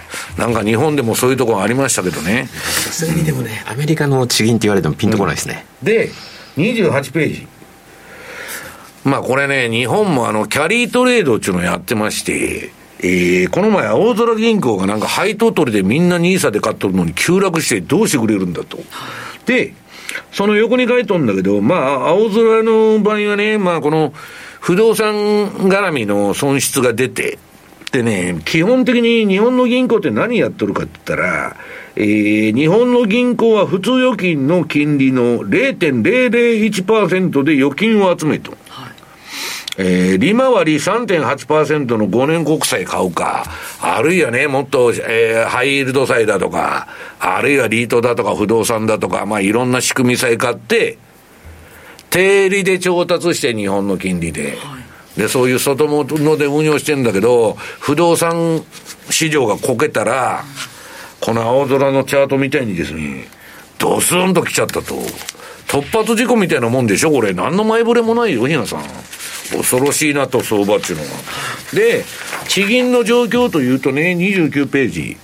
なんか日本でもそういうところありましたけどね。 さすがにでもね、アメリカの地銀って言われてもピンとこないですね。 で、28ページ。まあこれね、日本もキャリートレードっていうのをやってまして、この前青空銀行がなんか配当取りでみんなNISAで買っとるのに急落してどうしてくれるんだと。で、その横に書いとんだけど、まあ青空の場合はね、まあこの不動産絡みの損失が出て、でね、基本的に日本の銀行って何やっとるかって言ったら、日本の銀行は普通預金の金利の 0.001% で預金を集めと。利回り 3.8% の5年国債買うか、あるいはね、もっと、ハイイールド債だとか、あるいはリートだとか不動産だとか、まあいろんな仕組み債買って、低利で調達して日本の金利で。で、そういう外物で運用してんだけど、不動産市場がこけたら、この青空のチャートみたいにですね、ドスンと来ちゃったと。突発事故みたいなもんでしょこれ。何の前触れもないよ、ひなさん。恐ろしいなと、相場っていうのは。で、地銀の状況というとね、29ページ。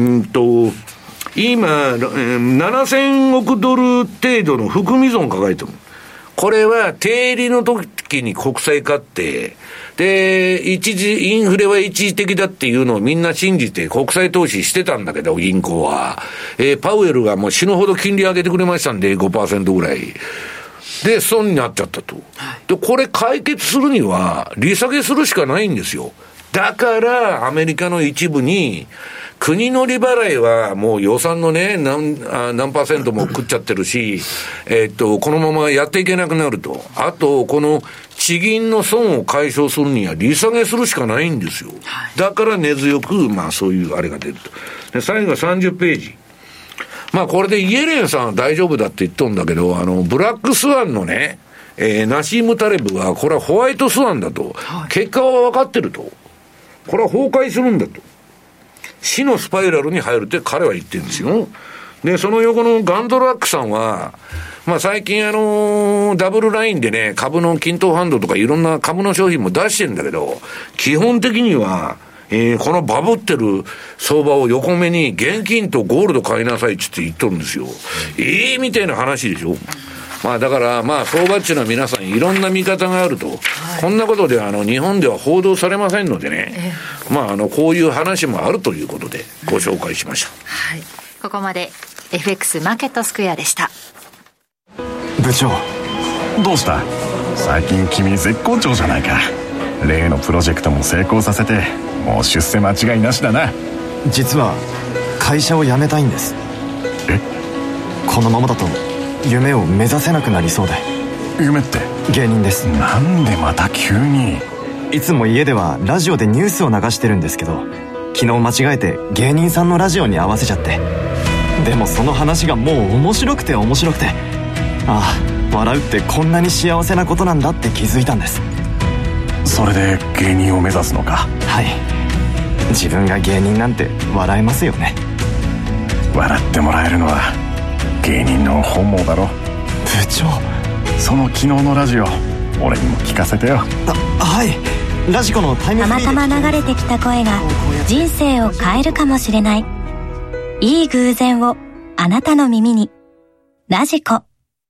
今、7000億ドル程度の含み損抱えてる。これは低利の時に国債買って、で、インフレは一時的だっていうのをみんな信じて国債投資してたんだけど、銀行は。パウエルがもう死ぬほど金利上げてくれましたんで、5% ぐらい。で、損になっちゃったと。で、これ解決するには、利下げするしかないんですよ。だから、アメリカの一部に、国の利払いはもう予算のね、何%も食っちゃってるし、このままやっていけなくなると。あと、この地銀の損を解消するには利下げするしかないんですよ。だから根強く、まあそういうあれが出ると。で、最後30ページ。まあこれでイエレンさんは大丈夫だって言っとんだけど、ブラックスワンのね、ナシーム・タレブは、これはホワイトスワンだと。結果は分かってると。これは崩壊するんだと。死のスパイラルに入るって彼は言ってるんですよ。で、その横のガンドラックさんは、まあ最近ダブルラインでね、株の均等ファンドとかいろんな株の商品も出してるんだけど、基本的には、このバブってる相場を横目に現金とゴールド買いなさいって言っとるんですよ。みたいな話でしょ。まあだからまあ相場っていうのは皆さんいろんな見方があると、こんなことで日本では報道されませんのでね、まあこういう話もあるということでご紹介しました。 はい。ここまで FX マーケットスクエアでした。 部長、どうした？最近君絶好調じゃないか。例のプロジェクトも成功させて、もう出世間違いなしだな。 実は会社を辞めたいんです。このままだと夢を目指せなくなりそうで。 夢って？ 芸人です。 なんでまた急に？ いつも家ではラジオでニュースを流してるんですけど、昨日間違えて芸人さんのラジオに合わせちゃって。でもその話がもう面白くて、ああ、笑うってこんなに幸せなことなんだって気づいたんです。 それで芸人を目指すのか？ はい。自分が芸人なんて笑えますよね。 笑ってもらえるのは芸人の本望だろ。 部長、 その昨日のラジオ俺にも聞かせてよ。 はい。ラジコのタイムフリーでたまたま流れてきた声が人生を変えるかもしれない。いい偶然をあなたの耳に。ラジコ。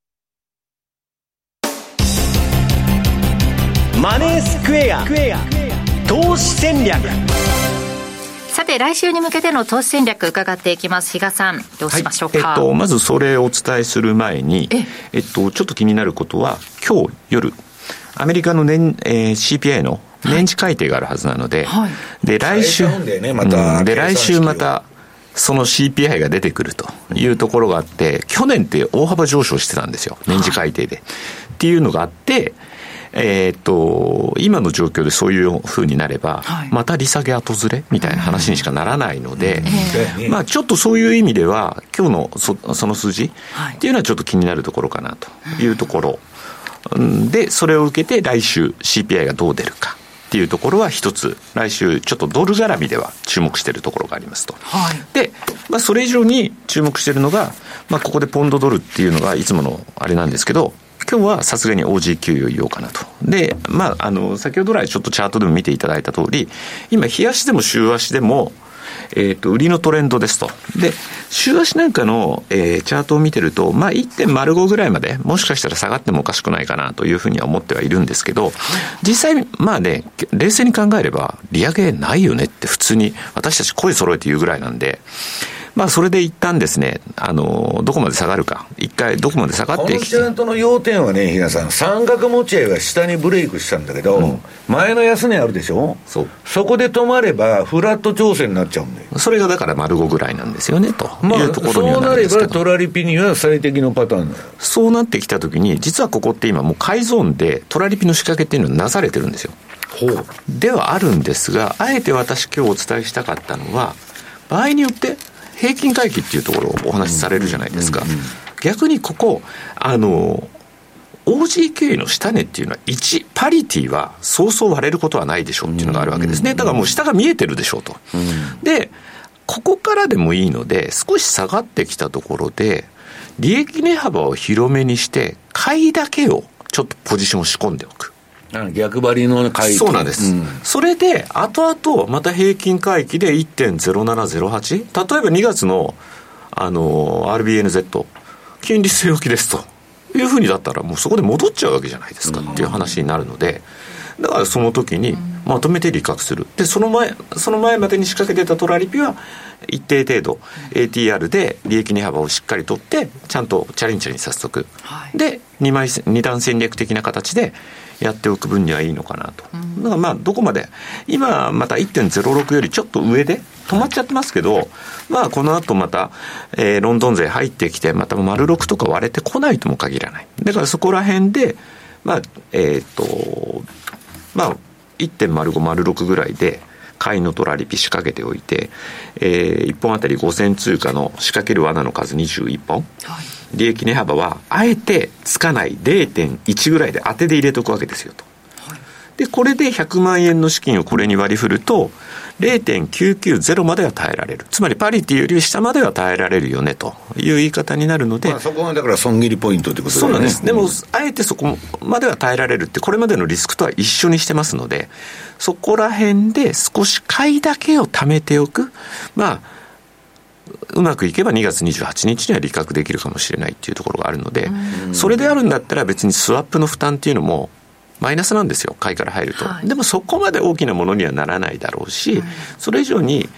マネースクエア投資戦略。 さて来週に向けての投資戦略伺っていきます。比嘉さんどうしましょうか？ はい、まずそれをお伝えする前にちょっと気になることは、今日夜アメリカのCPI の年次改定があるはずなので、で来週またその CPI が出てくるというところがあって、去年って大幅上昇してたんですよ、年次改定で、っていうのがあって、今の状況でそういう風になれば、また利下げ後ずれみたいな話にしかならないので、まあちょっとそういう意味では今日のその数字っていうのはちょっと気になるところかなというところ。 でそれを受けて来週 CPI がどう出るかっていうところは一つ来週ちょっとドル絡みでは注目しているところがありますと、はい、で、それ以上に注目しているのが、ここでポンドドルっていうのがいつものあれなんですけど、今日はさすがに OG9 を言おうかなと。で、先ほど来ちょっとチャートでも見ていただいた通り、今日足でも週足でも売りのトレンドですと。で、週足なんかの、チャートを見てると、1.05 ぐらいまでもしかしたら下がってもおかしくないかなというふうには思ってはいるんですけど、実際冷静に考えれば利上げないよねって普通に私たち声揃えて言うぐらいなんで、それで一旦ですね、どこまで下がるか、一回どこまで下がっていくか。このチャートの要点はね、比嘉さん、三角持ち合いは下にブレイクしたんだけど、前の安値あるでしょ。そこで止まればフラット調整になっちゃうんだよ。 それがだから丸5ぐらいなんですよねというところにはなるんですけど、 そうなればトラリピには最適のパターンだ。 そうなってきたときに、実はここって今もう買いゾーンでトラリピの仕掛けっていうのはなされてるんですよ。ではあるんですが、あえて私今日お伝えしたかったのは、場合によって平均回帰っていうところをお話しされるじゃないですか。逆にここOG9 の下値っていうのは1パリティはそうそう割れることはないでしょうっていうのがあるわけですね。だからもう下が見えてるでしょうと。でここからでもいいので少し下がってきたところで利益値幅を広めにして買いだけをちょっとポジションを仕込んでおく。 逆張りの回帰。 そうなんです、それで後々また平均回帰で 1.0708、 例えば2月のRBNZ 金利据え置きですというふうにだったらもうそこで戻っちゃうわけじゃないですかっていう話になるので、だからその時にまとめて利確する。でその前までに仕掛けてたトラリピは一定程度 ATR で利益値幅をしっかり取ってちゃんとチャレンジに早速、で2段戦略的な形でやっておく分にはいいのかなと。だからどこまで今また 1.06 よりちょっと上で止まっちゃってますけど、この後また、ロンドン勢入ってきてまた丸6とか割れてこないとも限らない。だからそこら辺で1.05 丸6ぐらいで買いのトラリピ仕掛けておいて、1本あたり5000通貨の仕掛ける罠の数21本、利益値幅はあえてつかない 0.1 ぐらいで当てで入れとくわけですよと。でこれで100万円の資金をこれに割り振ると 0.990 までは耐えられる。つまりパリティより下までは耐えられるよねという言い方になるので、 そこがだから損切りポイントということだよね。 そうなんです。でもあえてそこまでは耐えられるってこれまでのリスクとは一緒にしてますので、そこら辺で少し買いだけを貯めておく。うまくいけば2月28日には利確できるかもしれないっていうところがあるので、それであるんだったら別にスワップの負担っていうのもマイナスなんですよ、買いから入ると、でもそこまで大きなものにはならないだろうし、それ以上に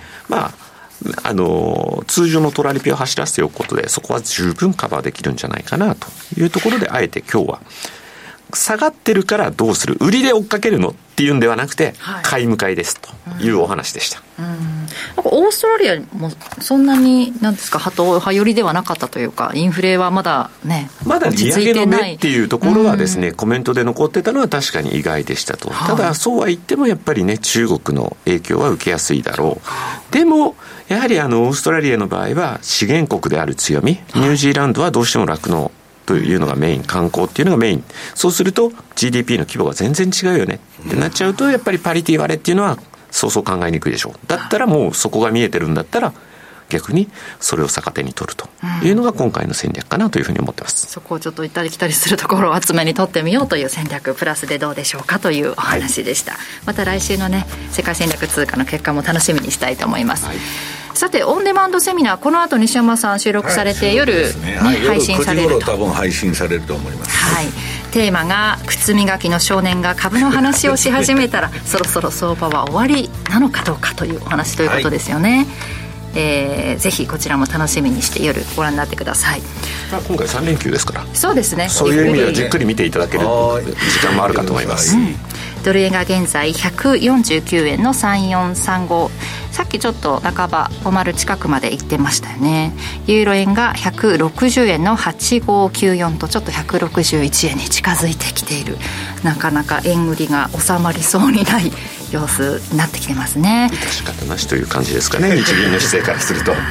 通常のトラリピを走らせておくことでそこは十分カバーできるんじゃないかなというところで、あえて今日は下がってるからどうする、売りで追っかけるのっていうんではなくて、買い向かいですというお話でした。 オーストラリアもそんなに何ですか派寄りではなかったというか、インフレはまだね、 まだ利上げの目っていうところはですね、コメントで残ってたのは確かに意外でしたと。ただそうは言ってもやっぱりね、中国の影響は受けやすいだろう。でもやはりオーストラリアの場合は資源国である強み、ニュージーランドはどうしても酪農というのがメイン、観光っていうのがメイン。そうすると GDP の規模が全然違うよねってなっちゃうと、やっぱりパリティ割れっていうのはそうそう考えにくいでしょう。だったらもうそこが見えてるんだったら逆にそれを逆手に取るというのが今回の戦略かなというふうに思ってます。 そこをちょっと行ったり来たりするところを厚めに取ってみようという戦略プラスでどうでしょうかというお話でした、また来週のね、世界戦略通貨の結果も楽しみにしたいと思います、さてオンデマンドセミナー、この後西山さん収録されて、夜、配信されると、 夜9時頃多分配信されると思います、 テーマが靴磨きの少年が株の話をし始めたらそろそろ相場は終わりなのかどうかというお話ということですよね、ぜひこちらも楽しみにして夜ご覧になってください。 今回3連休ですから、 そうですね、 そういう意味ではじっくり見ていただける時間もあるかと思います、 ドル円が現在149円の3435、さっきちょっと半ば5丸近くまで行ってましたよね。ユーロ円が160円の8594とちょっと161円に近づいてきている。なかなか円売りが収まりそうにない様子になってきてますね。 致し方なしという感じですかね、日銀の姿勢からすると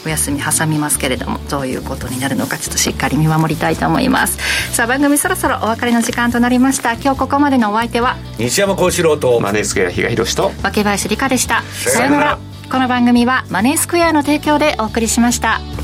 お休み挟みますけれども、どういうことになるのかちょっとしっかり見守りたいと思います。さあ番組そろそろお別れの時間となりました。今日ここまでのお相手は西山幸四郎とマネースクエア比嘉宏と若林理香でした。さようなら。この番組はマネースクエアの提供でお送りしました。